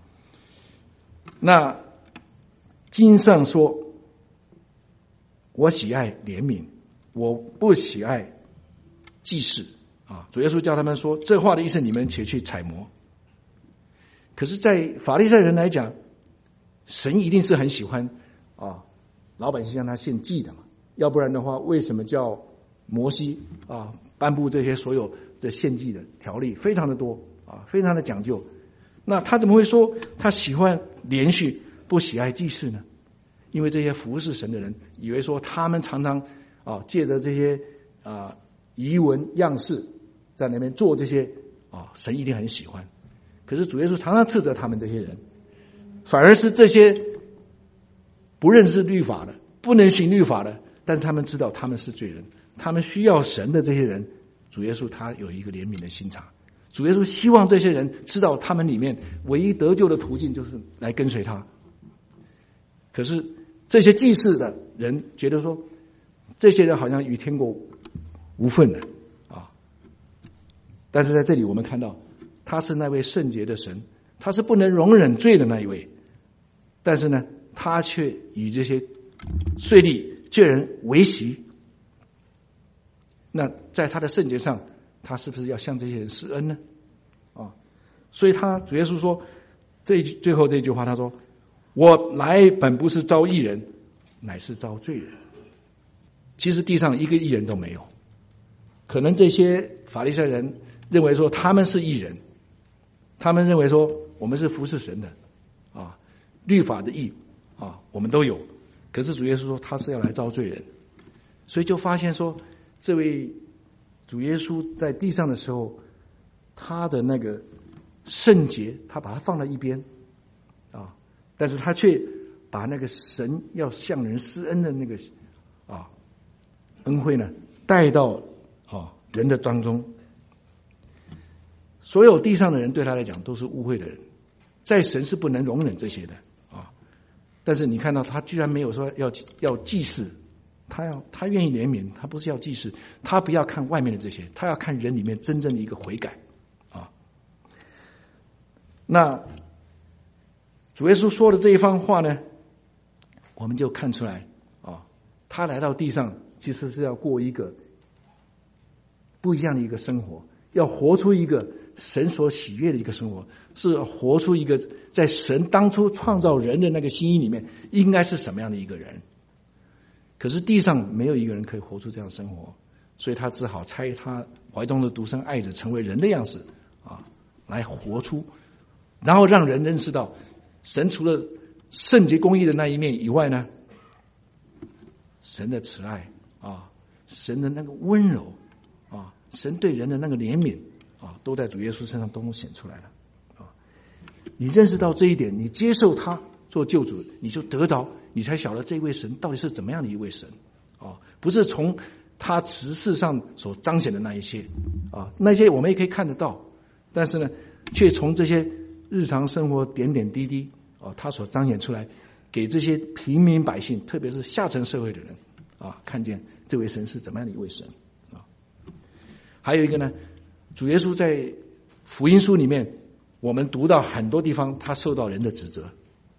那经上说，我喜爱怜悯，我不喜爱祭祀主耶稣叫他们说，这话的意思你们且去揣摩。 可是在法利赛人来讲，神一定是很喜欢老百姓向他献祭的嘛，要不然的话，为什么叫摩西颁布这些所有的献祭的条例，非常的多非常的讲究。那他怎么会说他喜欢连续，不喜爱祭祀呢？因为这些服侍神的人以为说他们常常借着这些仪文样式在那边做这些神一定很喜欢。可是主耶稣常常斥责他们这些人，反而是这些不认识律法的、不能行律法的，但是他们知道他们是罪人，他们需要神的这些人，主耶稣他有一个怜悯的心肠。主耶稣希望这些人知道他们里面唯一得救的途径就是来跟随他。可是这些祭祀的人觉得说，这些人好像与天国无分的但是在这里我们看到，他是那位圣洁的神，他是不能容忍罪的那一位，但是呢，他却与这些税吏罪人为席。那在他的圣洁上，他是不是要向这些人施恩呢？所以主耶稣说最后这句话，他说：“我来本不是招义人，乃是招罪人。”其实地上一个义人都没有，可能这些法利赛人认为说他们是义人，他们认为说我们是服侍神的律法的义我们都有。可是主耶稣说他是要来招罪人，所以就发现说，这位主耶稣在地上的时候，他的那个圣洁，他把它放在一边但是他却把那个神要向人施恩的那个恩惠呢，带到人的当中。所有地上的人对他来讲都是污秽的人，在神是不能容忍这些的但是你看到他居然没有说要祭祀，他愿意怜悯，他不是要祭祀，他不要看外面的这些，他要看人里面真正的一个悔改那主耶稣说的这一番话呢，我们就看出来他来到地上其实是要过一个不一样的一个生活，要活出一个神所喜悦的一个生活，是活出一个在神当初创造人的那个心意里面应该是什么样的一个人。可是地上没有一个人可以活出这样的生活，所以他只好差他怀中的独生爱子成为人的样式来活出，然后让人认识到神除了圣洁公义的那一面以外呢，神的慈爱神的那个温柔神对人的那个怜悯都在主耶稣身上都显出来了你认识到这一点，你接受他做救主，你就得到，你才晓得这位神到底是怎么样的一位神不是从他执事上所彰显的那一些那些我们也可以看得到，但是呢，却从这些日常生活点点滴滴他所彰显出来，给这些平民百姓，特别是下层社会的人看见这位神是怎么样的一位神还有一个呢，主耶稣在福音书里面，我们读到很多地方他受到人的指责，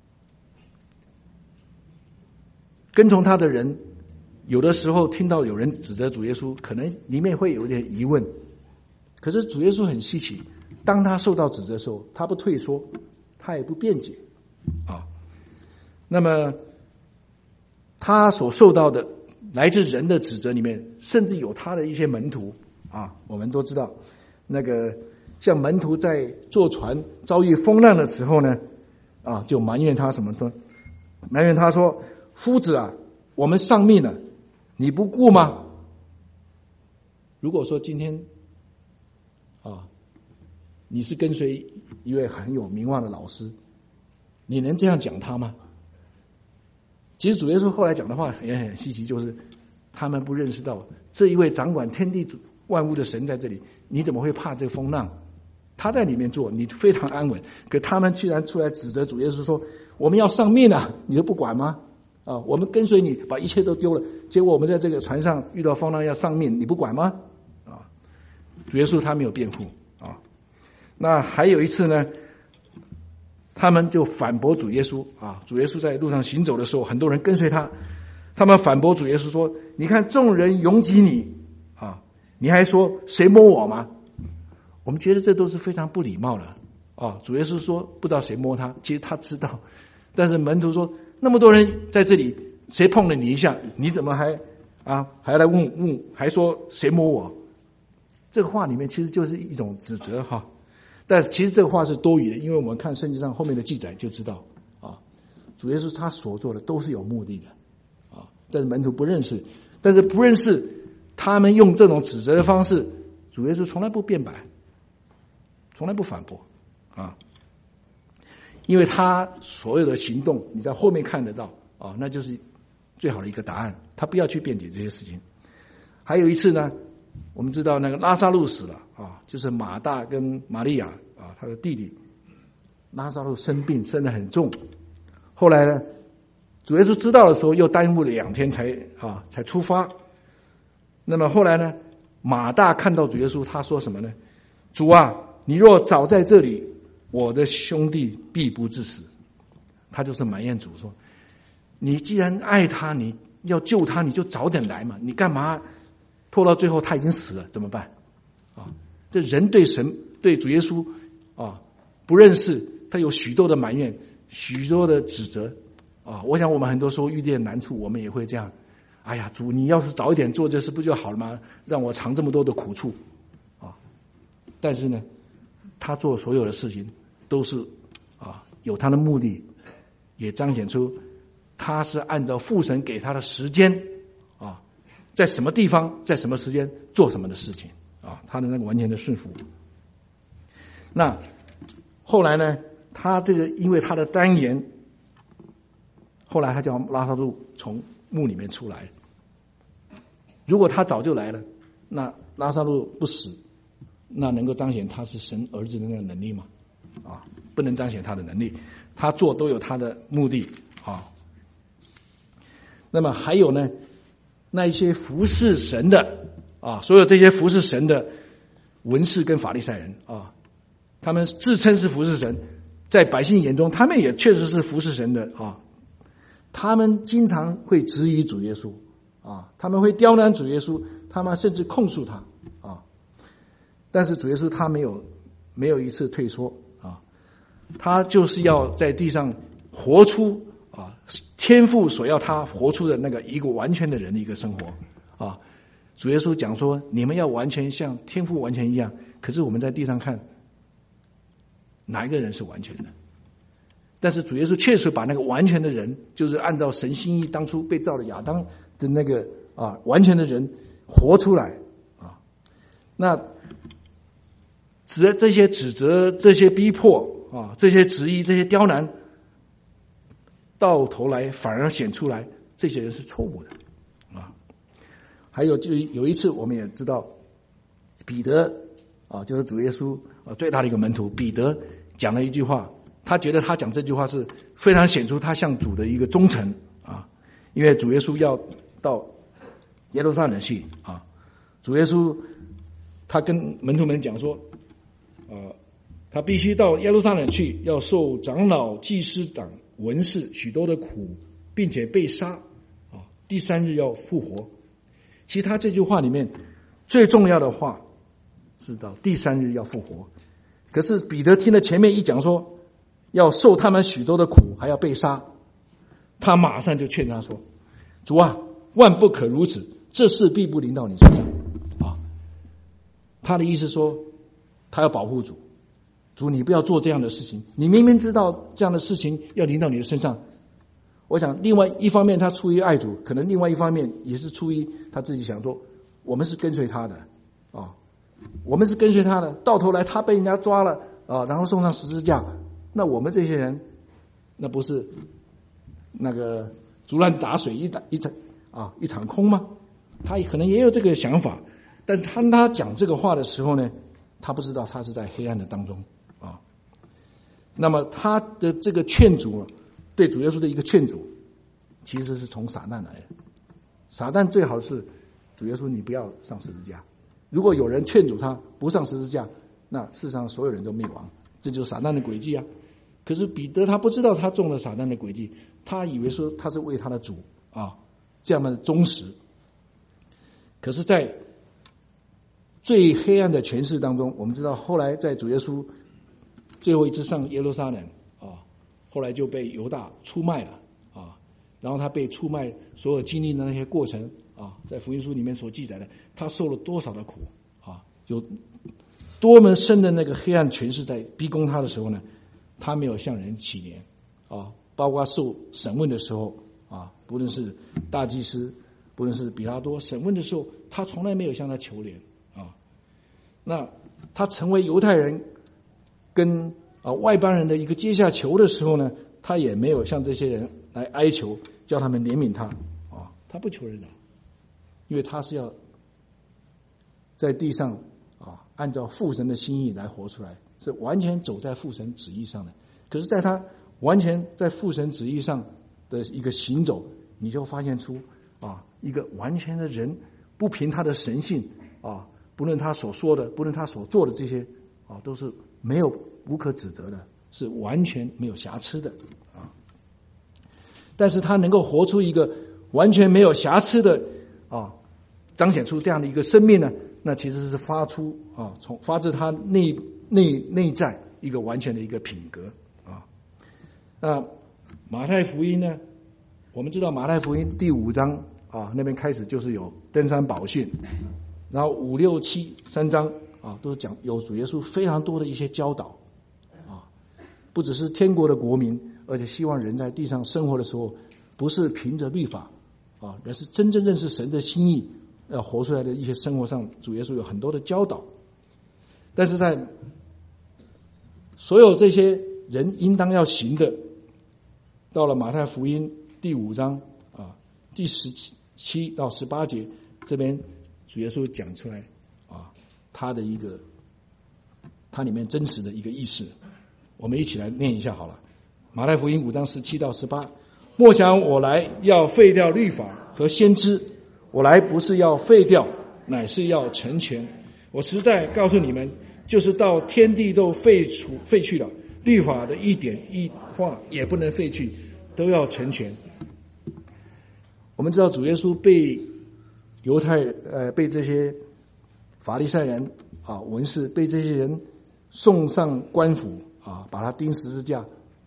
跟从他的人有的时候听到有人指责主耶稣，可能里面会有点疑问，可是主耶稣很稀奇，当他受到指责的时候，他不退缩，他也不辩解那么他所受到的来自人的指责里面，甚至有他的一些门徒我们都知道，那个像门徒在坐船遭遇风浪的时候呢就埋怨他什么的，埋怨他说：“夫子我们丧命了，你不顾吗？”如果说今天你是跟随一位很有名望的老师，你能这样讲他吗？其实主耶稣后来讲的话也很稀奇，就是他们不认识到这一位掌管天地万物的神在这里，你怎么会怕这个风浪？他在里面做，你非常安稳。可他们居然出来指责主耶稣说：“我们要丧命了，你都不管吗？我们跟随你，把一切都丢了，结果我们在这个船上遇到风浪要丧命，你不管吗？”主耶稣他没有辩护那还有一次呢，他们就反驳主耶稣主耶稣在路上行走的时候，很多人跟随他，他们反驳主耶稣说：“你看众人拥挤你你还说谁摸我吗？”我们觉得这都是非常不礼貌的主耶稣说不知道谁摸他，其实他知道，但是门徒说那么多人在这里，谁碰了你一下，你怎么还来问，还说谁摸我？这个话里面其实就是一种指责哈。但其实这个话是多余的，因为我们看圣经上后面的记载就知道主耶稣他所做的都是有目的的但是门徒不认识，但是不认识，他们用这种指责的方式，主耶稣从来不辩白，从来不反驳因为他所有的行动你在后面看得到那就是最好的一个答案，他不要去辩解这些事情。还有一次呢，我们知道那个拉萨路死了就是马大跟玛利亚他的弟弟拉萨路生病，生得很重，后来呢主耶稣知道的时候又耽误了2天才出发。那么后来呢，马大看到主耶稣，他说什么呢？主啊，你若早在这里，我的兄弟必不致死。他就是埋怨主说，你既然爱他，你要救他，你就早点来嘛，你干嘛拖到最后他已经死了怎么办这人对神对主耶稣不认识，他有许多的埋怨，许多的指责我想我们很多时候遇见难处，我们也会这样，哎呀主，你要是早一点做这事不就好了吗？让我尝这么多的苦处但是呢，他做所有的事情都是有他的目的，也彰显出他是按照父神给他的时间在什么地方在什么时间做什么的事情他的那个完全的顺服。那后来呢，他这个因为他的单言，后来他叫拉撒路从墓里面出来。如果他早就来了，那拉撒路不死，那能够彰显他是神儿子的那个能力吗？不能彰显他的能力，他做都有他的目的那么还有呢，那一些服侍神的所有这些服侍神的文士跟法利赛人他们自称是服侍神，在百姓眼中他们也确实是服侍神的他们经常会质疑主耶稣他们会刁难主耶稣，他们甚至控诉他但是主耶稣他没有一次退缩他就是要在地上活出天父所要他活出的那个一个完全的人的一个生活主耶稣讲说，你们要完全像天父完全一样，可是我们在地上看哪一个人是完全的？但是主耶稣确实把那个完全的人，就是按照神心意当初被造的亚当的那个完全的人活出来那这些指责，这些逼迫这些质疑，这些刁难，到头来反而显出来这些人是错误的还有就有一次我们也知道，彼得就是主耶稣最大的一个门徒，彼得讲了一句话，他觉得他讲这句话是非常显出他向主的一个忠诚因为主耶稣要到耶路撒冷去主耶稣他跟门徒们讲说他必须到耶路撒冷去，要受长老、祭司长、文士许多的苦，并且被杀第3日要复活。其实他这句话里面最重要的话是到第3日要复活，可是彼得听了前面一讲说要受他们许多的苦，还要被杀，他马上就劝他说，主啊，万不可如此，这事必不临到你身上他的意思说他要保护主，主你不要做这样的事情，你明明知道这样的事情要临到你的身上。我想另外一方面他出于爱主，可能另外一方面也是出于他自己想说，我们是跟随他的我们是跟随他的，到头来他被人家抓了然后送上十字架，那我们这些人那不是那个竹篮子打水一场空吗？他可能也有这个想法，但是当他讲这个话的时候呢，他不知道他是在黑暗的当中那么他的这个劝阻，对主耶稣的一个劝阻，其实是从撒旦来的。撒旦最好是主耶稣你不要上十字架，如果有人劝阻他不上十字架，那事实上所有人都灭亡，这就是撒旦的诡计可是彼得他不知道他中了撒旦的诡计，他以为说他是为他的主这样的忠实。可是在最黑暗的权势当中，我们知道后来在主耶稣最后一次上耶路撒冷啊，后来就被犹大出卖了啊，然后他被出卖所有经历的那些过程啊，在福音书里面所记载的，他受了多少的苦啊，有多么深的那个黑暗权势在逼供他的时候呢，他没有向人乞怜啊，包括受审问的时候啊，不论是大祭司，不论是比拉多审问的时候，他从来没有向他求怜啊。那他成为犹太人跟外邦人的一个阶下囚的时候呢，他也没有向这些人来哀求，叫他们怜悯他啊，他不求人的，因为他是要在地上啊，按照父神的心意来活出来，是完全走在父神旨意上的。可是在他完全在父神旨意上的一个行走，你就发现出啊，一个完全的人，不凭他的神性啊，不论他所说的，不论他所做的这些啊，都是没有无可指责的，是完全没有瑕疵的啊。但是他能够活出一个完全没有瑕疵的啊，彰显出这样的一个生命呢，那其实是发自他内在一个完全的一个品格啊。那马太福音呢，我们知道马太福音第5章啊，那边开始就是有登山宝训，然后5、6、7 3章啊，都讲有主耶稣非常多的一些教导啊，不只是天国的国民，而且希望人在地上生活的时候，不是凭着律法啊，而是真正认识神的心意，要活出来的一些生活上，主耶稣有很多的教导。但是在所有这些人应当要行的，到了马太福音第5章啊，第17到18节，这边主耶稣讲出来啊，他的一个他里面真实的一个意思，我们一起来念一下好了。马太福音5章17到18，莫想我来要废掉律法和先知，我来不是要废掉，乃是要成全。我实在告诉你们，就是到天地都废去了，律法的一点一画也不能废去，都要成全。我们知道主耶稣被被这些法利赛人啊文士，被这些人送上官府啊，把他钉十字架。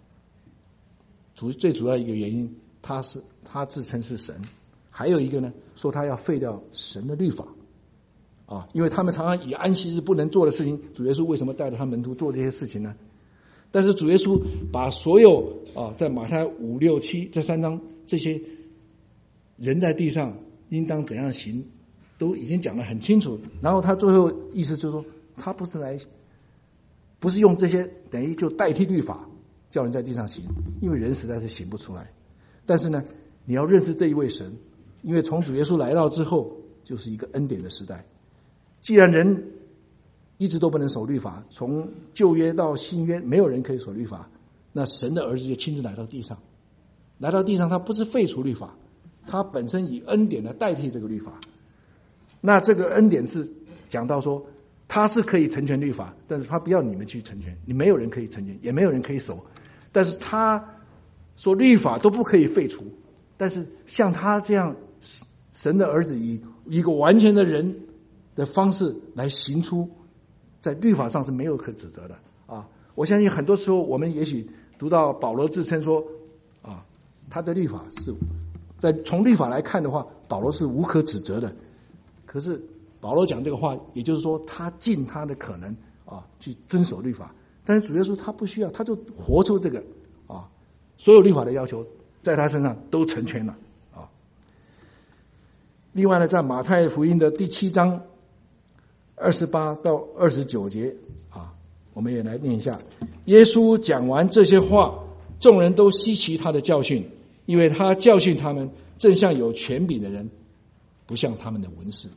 最主要一个原因，他自称是神，还有一个呢，说他要废掉神的律法啊，因为他们常常以安息日不能做的事情，主耶稣为什么带着他门徒做这些事情呢？但是主耶稣把所有在马太5、6、7这3章这些人在地上应当怎样行，都已经讲得很清楚。然后他最后意思就是说，他不是用这些等于就代替律法叫人在地上行，因为人实在是行不出来。但是呢，你要认识这一位神，因为从主耶稣来到之后，就是一个恩典的时代。既然人一直都不能守律法，从旧约到新约没有人可以守律法，那神的儿子就亲自来到地上。来到地上，他不是废除律法，他本身以恩典来代替这个律法。那这个恩典是讲到说，他是可以成全律法，但是他不要你们去成全，你没有人可以成全，也没有人可以守。但是他说律法都不可以废除，但是像他这样神的儿子以一个完全的人的方式来行出，在律法上是没有可指责的啊！我相信很多时候我们也许读到保罗自称说啊，他的律法是在从律法来看的话，保罗是无可指责的。可是保罗讲这个话，也就是说他尽他的可能啊去遵守律法，但是主耶稣他不需要，他就活出这个啊，所有律法的要求在他身上都成全了啊。另外呢，在马太福音的第7章28到29节啊，我们也来念一下。耶稣讲完这些话，众人都稀奇他的教训，因为他教训他们，正像有权柄的人，不像他们的文士。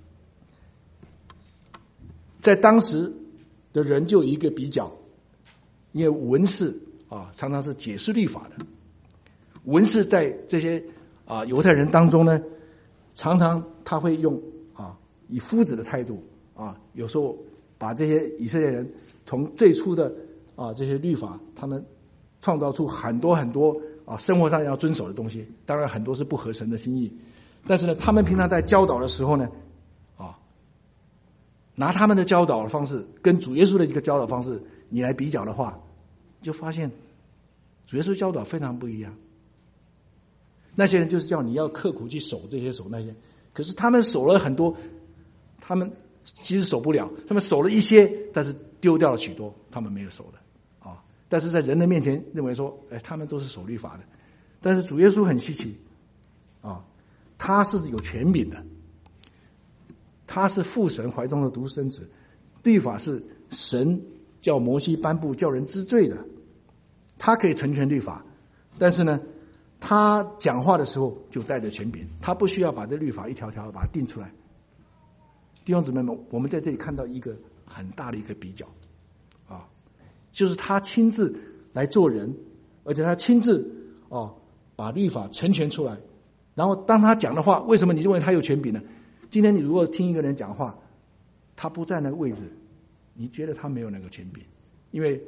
在当时的人就有一个比较，因为文士啊常常是解释律法的，文士在这些犹太人当中呢，常常他会用以夫子的态度有时候把这些以色列人从最初的这些律法，他们创造出很多很多生活上要遵守的东西，当然很多是不合神的心意，但是呢，他们平常在教导的时候呢， 拿他们的教导的方式跟主耶稣的一个教导方式你来比较的话，就发现主耶稣教导非常不一样。那些人就是叫你要刻苦去守这些守那些，可是他们守了很多，他们其实守不了，他们守了一些，但是丢掉了许多他们没有守的啊。但是在人的面前认为说，他们都是守律法的，但是主耶稣很稀奇啊，他是有权柄的，他是父神怀中的独生子，律法是神叫摩西颁布叫人知罪的，他可以成全律法，但是呢他讲话的时候就带着权柄，他不需要把这律法一条条把它定出来。弟兄姊妹们，我们在这里看到一个很大的一个比较啊，就是他亲自来做人，而且他亲自把律法成全出来。然后当他讲的话，为什么你认为他有权柄呢？今天你如果听一个人讲话，他不在那个位置，你觉得他没有那个权柄，因为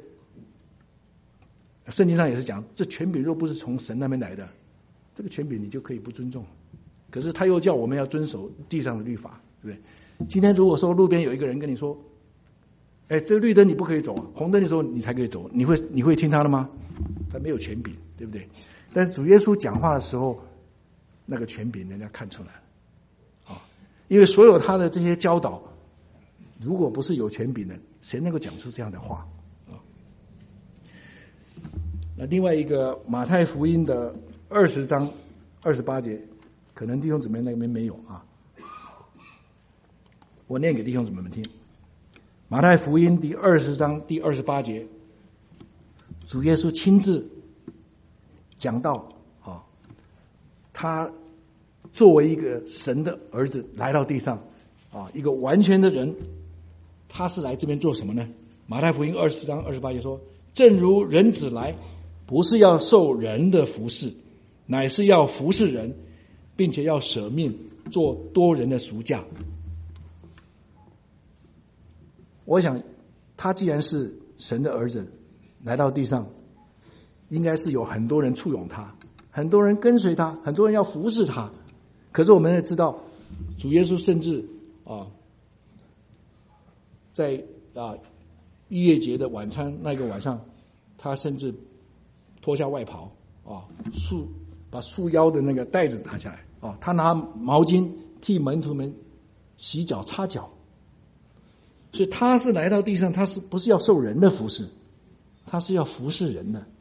圣经上也是讲，这权柄若不是从神那边来的，这个权柄你就可以不尊重。可是他又叫我们要遵守地上的律法，对不对？今天如果说路边有一个人跟你说，这个绿灯你不可以走，红灯的时候你才可以走，你会听他的吗？他没有权柄，对不对？但是主耶稣讲话的时候，那个权柄人家看出来了，因为所有他的这些教导，如果不是有权柄的，谁能够讲出这样的话啊？那另外一个马太福音的20章28节，可能弟兄姊妹那边没有啊，我念给弟兄姊妹们听。马太福音第20章第28节，主耶稣亲自讲到他作为一个神的儿子来到地上一个完全的人，他是来这边做什么呢？马太福音20章28节说，正如人子来，不是要受人的服侍，乃是要服侍人，并且要舍命做多人的赎价。我想他既然是神的儿子来到地上，应该是有很多人簇拥他，很多人跟随他，很多人要服侍他。可是我们也知道，主耶稣甚至在逾越节的晚餐那个晚上，他甚至脱下外袍把束腰的那个带子拿下来他拿毛巾替门徒们洗脚擦脚。所以他是来到地上，他是不是要受人的服侍，他是要服侍人的。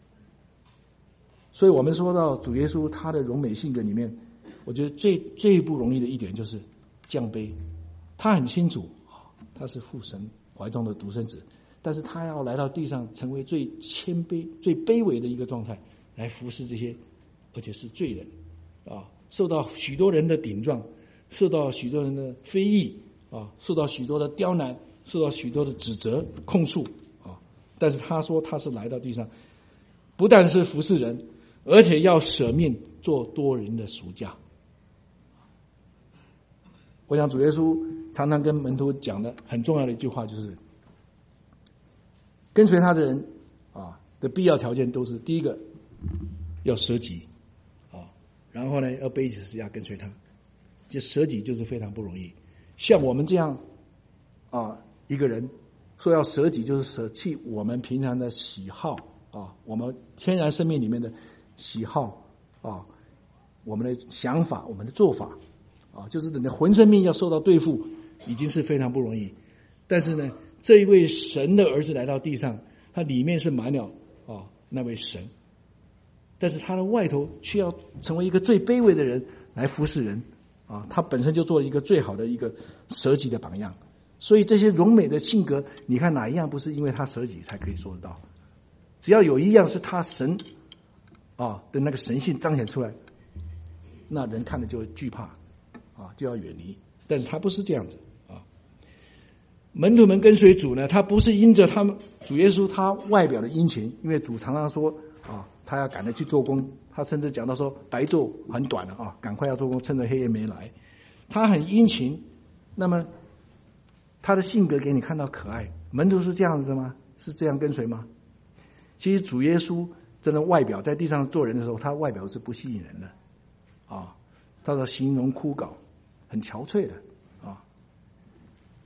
所以我们说到主耶稣他的荣美性格里面，我觉得最不容易的一点就是降卑。他很清楚他是父神怀中的独生子，但是他要来到地上成为最谦卑最卑微的一个状态，来服侍这些而且是罪人受到许多人的顶撞，受到许多人的非议受到许多的刁难，受到许多的指责控诉但是他说他是来到地上，不但是服侍人，而且要舍命做多人的赎价。我想主耶稣常常跟门徒讲的很重要的一句话就是，跟随他的人的必要条件都是：第一个要舍己然后呢要背起十字架跟随他。这舍己就是非常不容易。像我们这样一个人说要舍己，就是舍弃我们平常的喜好我们天然生命里面的喜好我们的想法，我们的做法就是你的浑身命要受到对付，已经是非常不容易。但是呢，这一位神的儿子来到地上，他里面是满了那位神，但是他的外头却要成为一个最卑微的人来服侍人他本身就做了一个最好的一个舍己的榜样。所以这些荣美的性格，你看哪一样不是因为他舍己才可以做得到？只要有一样是他神的那个神性彰显出来，那人看了就惧怕就要远离。但是他不是这样子门徒们跟随主呢，他不是因着他们主耶稣他外表的殷勤，因为主常常说他要赶着去做工，他甚至讲到说白昼很短了赶快要做工，趁着黑夜没来。他很殷勤，那么他的性格给你看到可爱。门徒是这样子吗？是这样跟随吗？其实主耶稣真的外表在地上做人的时候，他外表是不吸引人的他的形容枯槁，很憔悴的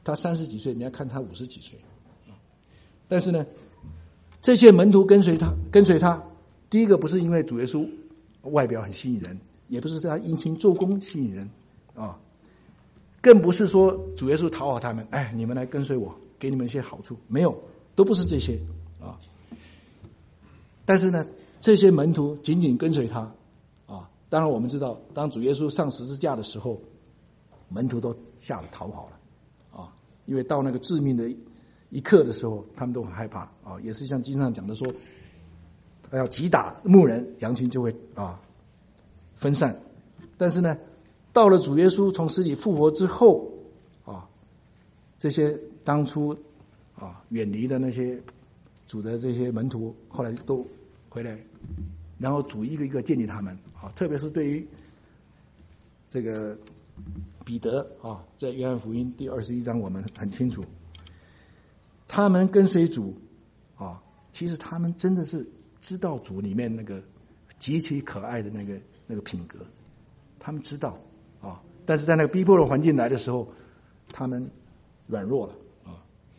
他30几岁，你要看他50几岁。但是呢，这些门徒跟随他，第一个不是因为主耶稣外表很吸引人，也不是他殷勤做工吸引人啊，更不是说主耶稣讨好他们，哎，你们来跟随我，给你们一些好处，没有，都不是这些啊。但是呢，这些门徒紧紧跟随他啊。当然我们知道，当主耶稣上十字架的时候，门徒都吓得逃跑了啊，因为到那个致命的一刻的时候，他们都很害怕啊，也是像经上讲的说，要击打牧人，羊群就会分散。但是呢，到了主耶稣从死里复活之后啊，这些当初远离的那些主的这些门徒，后来都回来，然后主一个一个建立他们啊，特别是对于这个彼得啊，在约翰福音第21章我们很清楚，他们跟随主啊，其实他们真的是知道主里面那个极其可爱的那个品格，他们知道啊，但是在那个逼迫的环境来的时候，他们软弱了啊。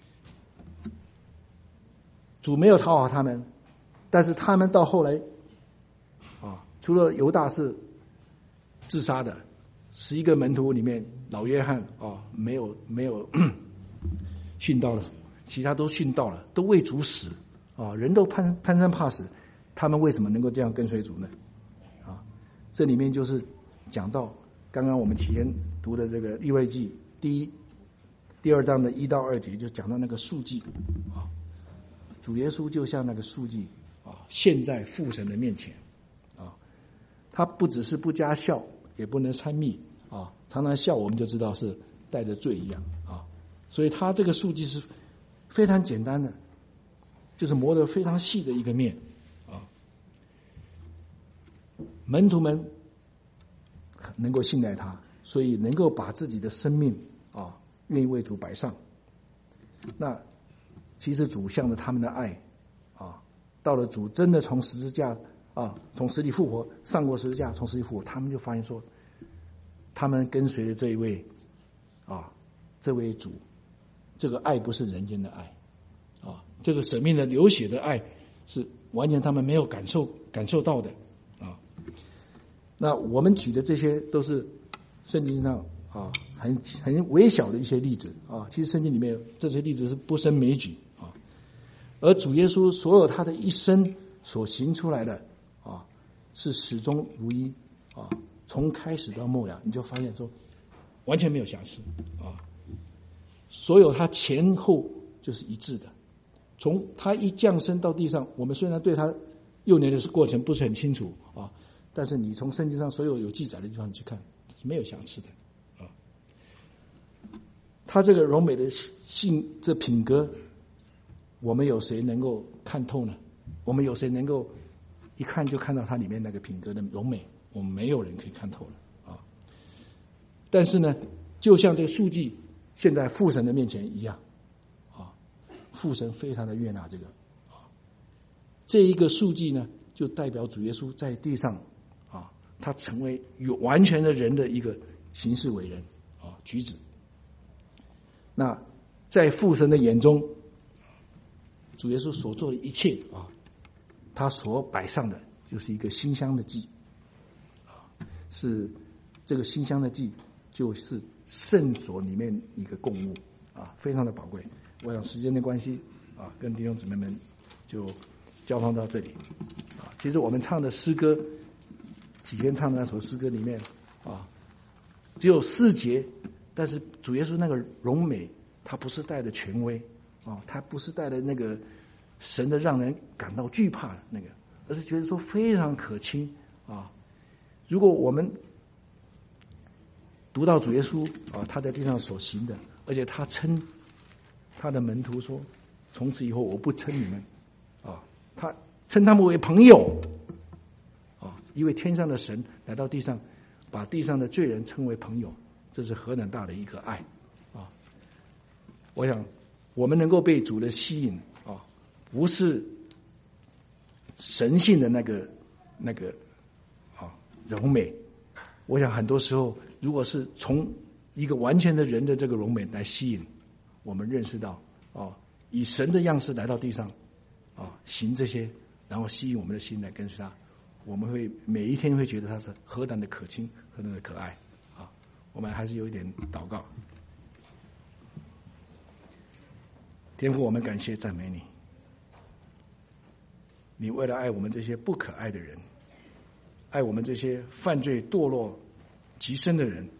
主没有讨好他们，但是他们到后来除了犹大是自杀的，11个门徒里面，老约翰没有殉道了，其他都殉道了，都为主死啊，人都贪生怕死，他们为什么能够这样跟随主呢？这里面就是讲到刚刚我们起先读的这个利未记第2章的1到2节，就讲到那个数记啊，主耶稣就像那个数记现在父神的面前啊，他不只是不加酵，也不能掺蜜啊，常常笑我们就知道是带着罪一样啊，所以他这个数记是非常简单的，就是磨得非常细的一个面啊。门徒们能够信赖他，所以能够把自己的生命愿意为主摆上。那其实主向着他们的爱到了主真的从十字架从死里复活，上过十字架，从死里复活，他们就发现说，他们跟随的这一位这位主，这个爱不是人间的爱这个舍命的流血的爱是完全他们没有感受到的那我们举的这些都是圣经上很微小的一些例子其实圣经里面这些例子是不胜枚举而主耶稣所有他的一生所行出来的是始终如一从开始到末了，你就发现说完全没有瑕疵所有他前后就是一致的。从他一降生到地上，我们虽然对他幼年的过程不是很清楚但是你从圣经上所有记载的地方你去看，是没有瑕疵的他这个柔美的这品格，我们有谁能够看透呢？我们有谁能够一看就看到他里面那个品格的柔美？我们没有人可以看透了但是呢，就像这个数记现在父神的面前一样父神非常的悦纳这个这一个数记呢，就代表主耶稣在地上他成为有完全的人的一个行事为人举止。那在父神的眼中，主耶稣所做的一切他所摆上的就是一个馨香的祭是这个馨香的祭就是圣所里面一个供物非常的宝贵。我想时间的关系跟弟兄姊妹们就交通到这里其实我们唱的诗歌，起先唱的那首诗歌里面只有4节，但是主耶稣那个荣美，他不是带着权威他不是带着那个神的让人感到惧怕的那个，而是觉得说非常可亲如果我们读到主耶稣他在地上所行的，而且他称他的门徒说，从此以后我不称你们他称他们为朋友因为天上的神来到地上，把地上的罪人称为朋友，这是何等大的一个爱我想我们能够被主的吸引不是神性的那个柔美。我想很多时候如果是从一个完全的人的这个柔美来吸引我们认识到以神的样式来到地上行这些，然后吸引我们的心来跟随他，我们会每一天会觉得他是何等的可亲，何等的可爱我们还是有一点祷告。天父，我们感谢赞美你，你为了爱我们这些不可爱的人，爱我们这些犯罪堕落极深的人，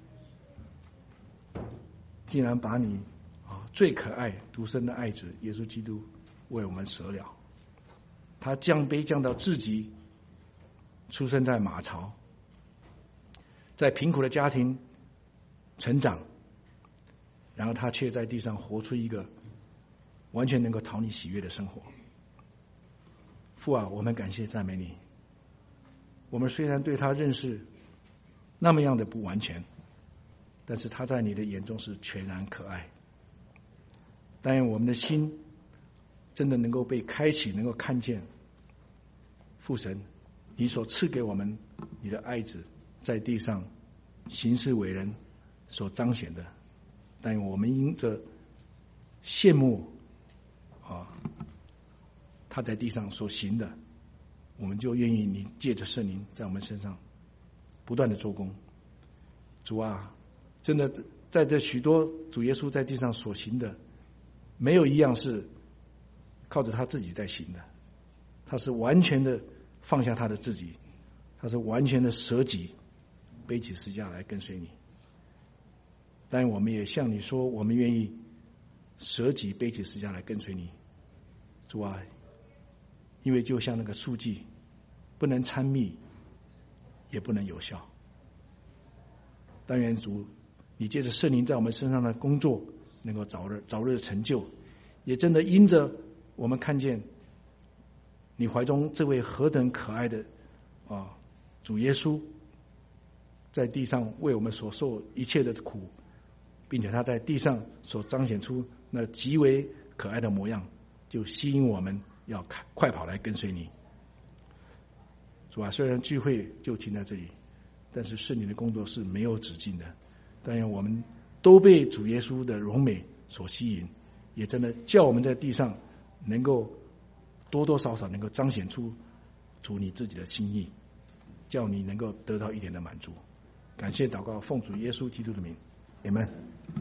竟然把你最可爱独生的爱子耶稣基督为我们舍了。他降卑降到至极，出生在马槽，在贫苦的家庭成长，然后他却在地上活出一个完全能够讨你喜悦的生活。父啊，我们感谢赞美你。我们虽然对他认识那么样的不完全，但是他在你的眼中是全然可爱。但愿我们的心真的能够被开启，能够看见父神你所赐给我们你的爱子在地上行事为人所彰显的。但愿我们因着羡慕他在地上所行的，我们就愿意你借着圣灵在我们身上不断的做工。主啊，真的在这许多主耶稣在地上所行的，没有一样是靠着他自己在行的，他是完全的放下他的自己，他是完全的舍己，背起十字架来跟随你。但我们也向你说，我们愿意舍己背起十字架来跟随你。主啊，因为就像那个书记，不能参密，也不能有效。但愿主你借着圣灵在我们身上的工作能够早日成就，也真的因着我们看见你怀中这位何等可爱的主耶稣在地上为我们所受一切的苦，并且他在地上所彰显出那极为可爱的模样，就吸引我们要快跑来跟随你。主啊，虽然聚会就停在这里，但是圣灵的工作是没有止境的。但愿我们都被主耶稣的荣美所吸引，也真的叫我们在地上能够多多少少能够彰显出主你自己的心意，叫你能够得到一点的满足。感谢祷告，奉主耶稣基督的名，阿们。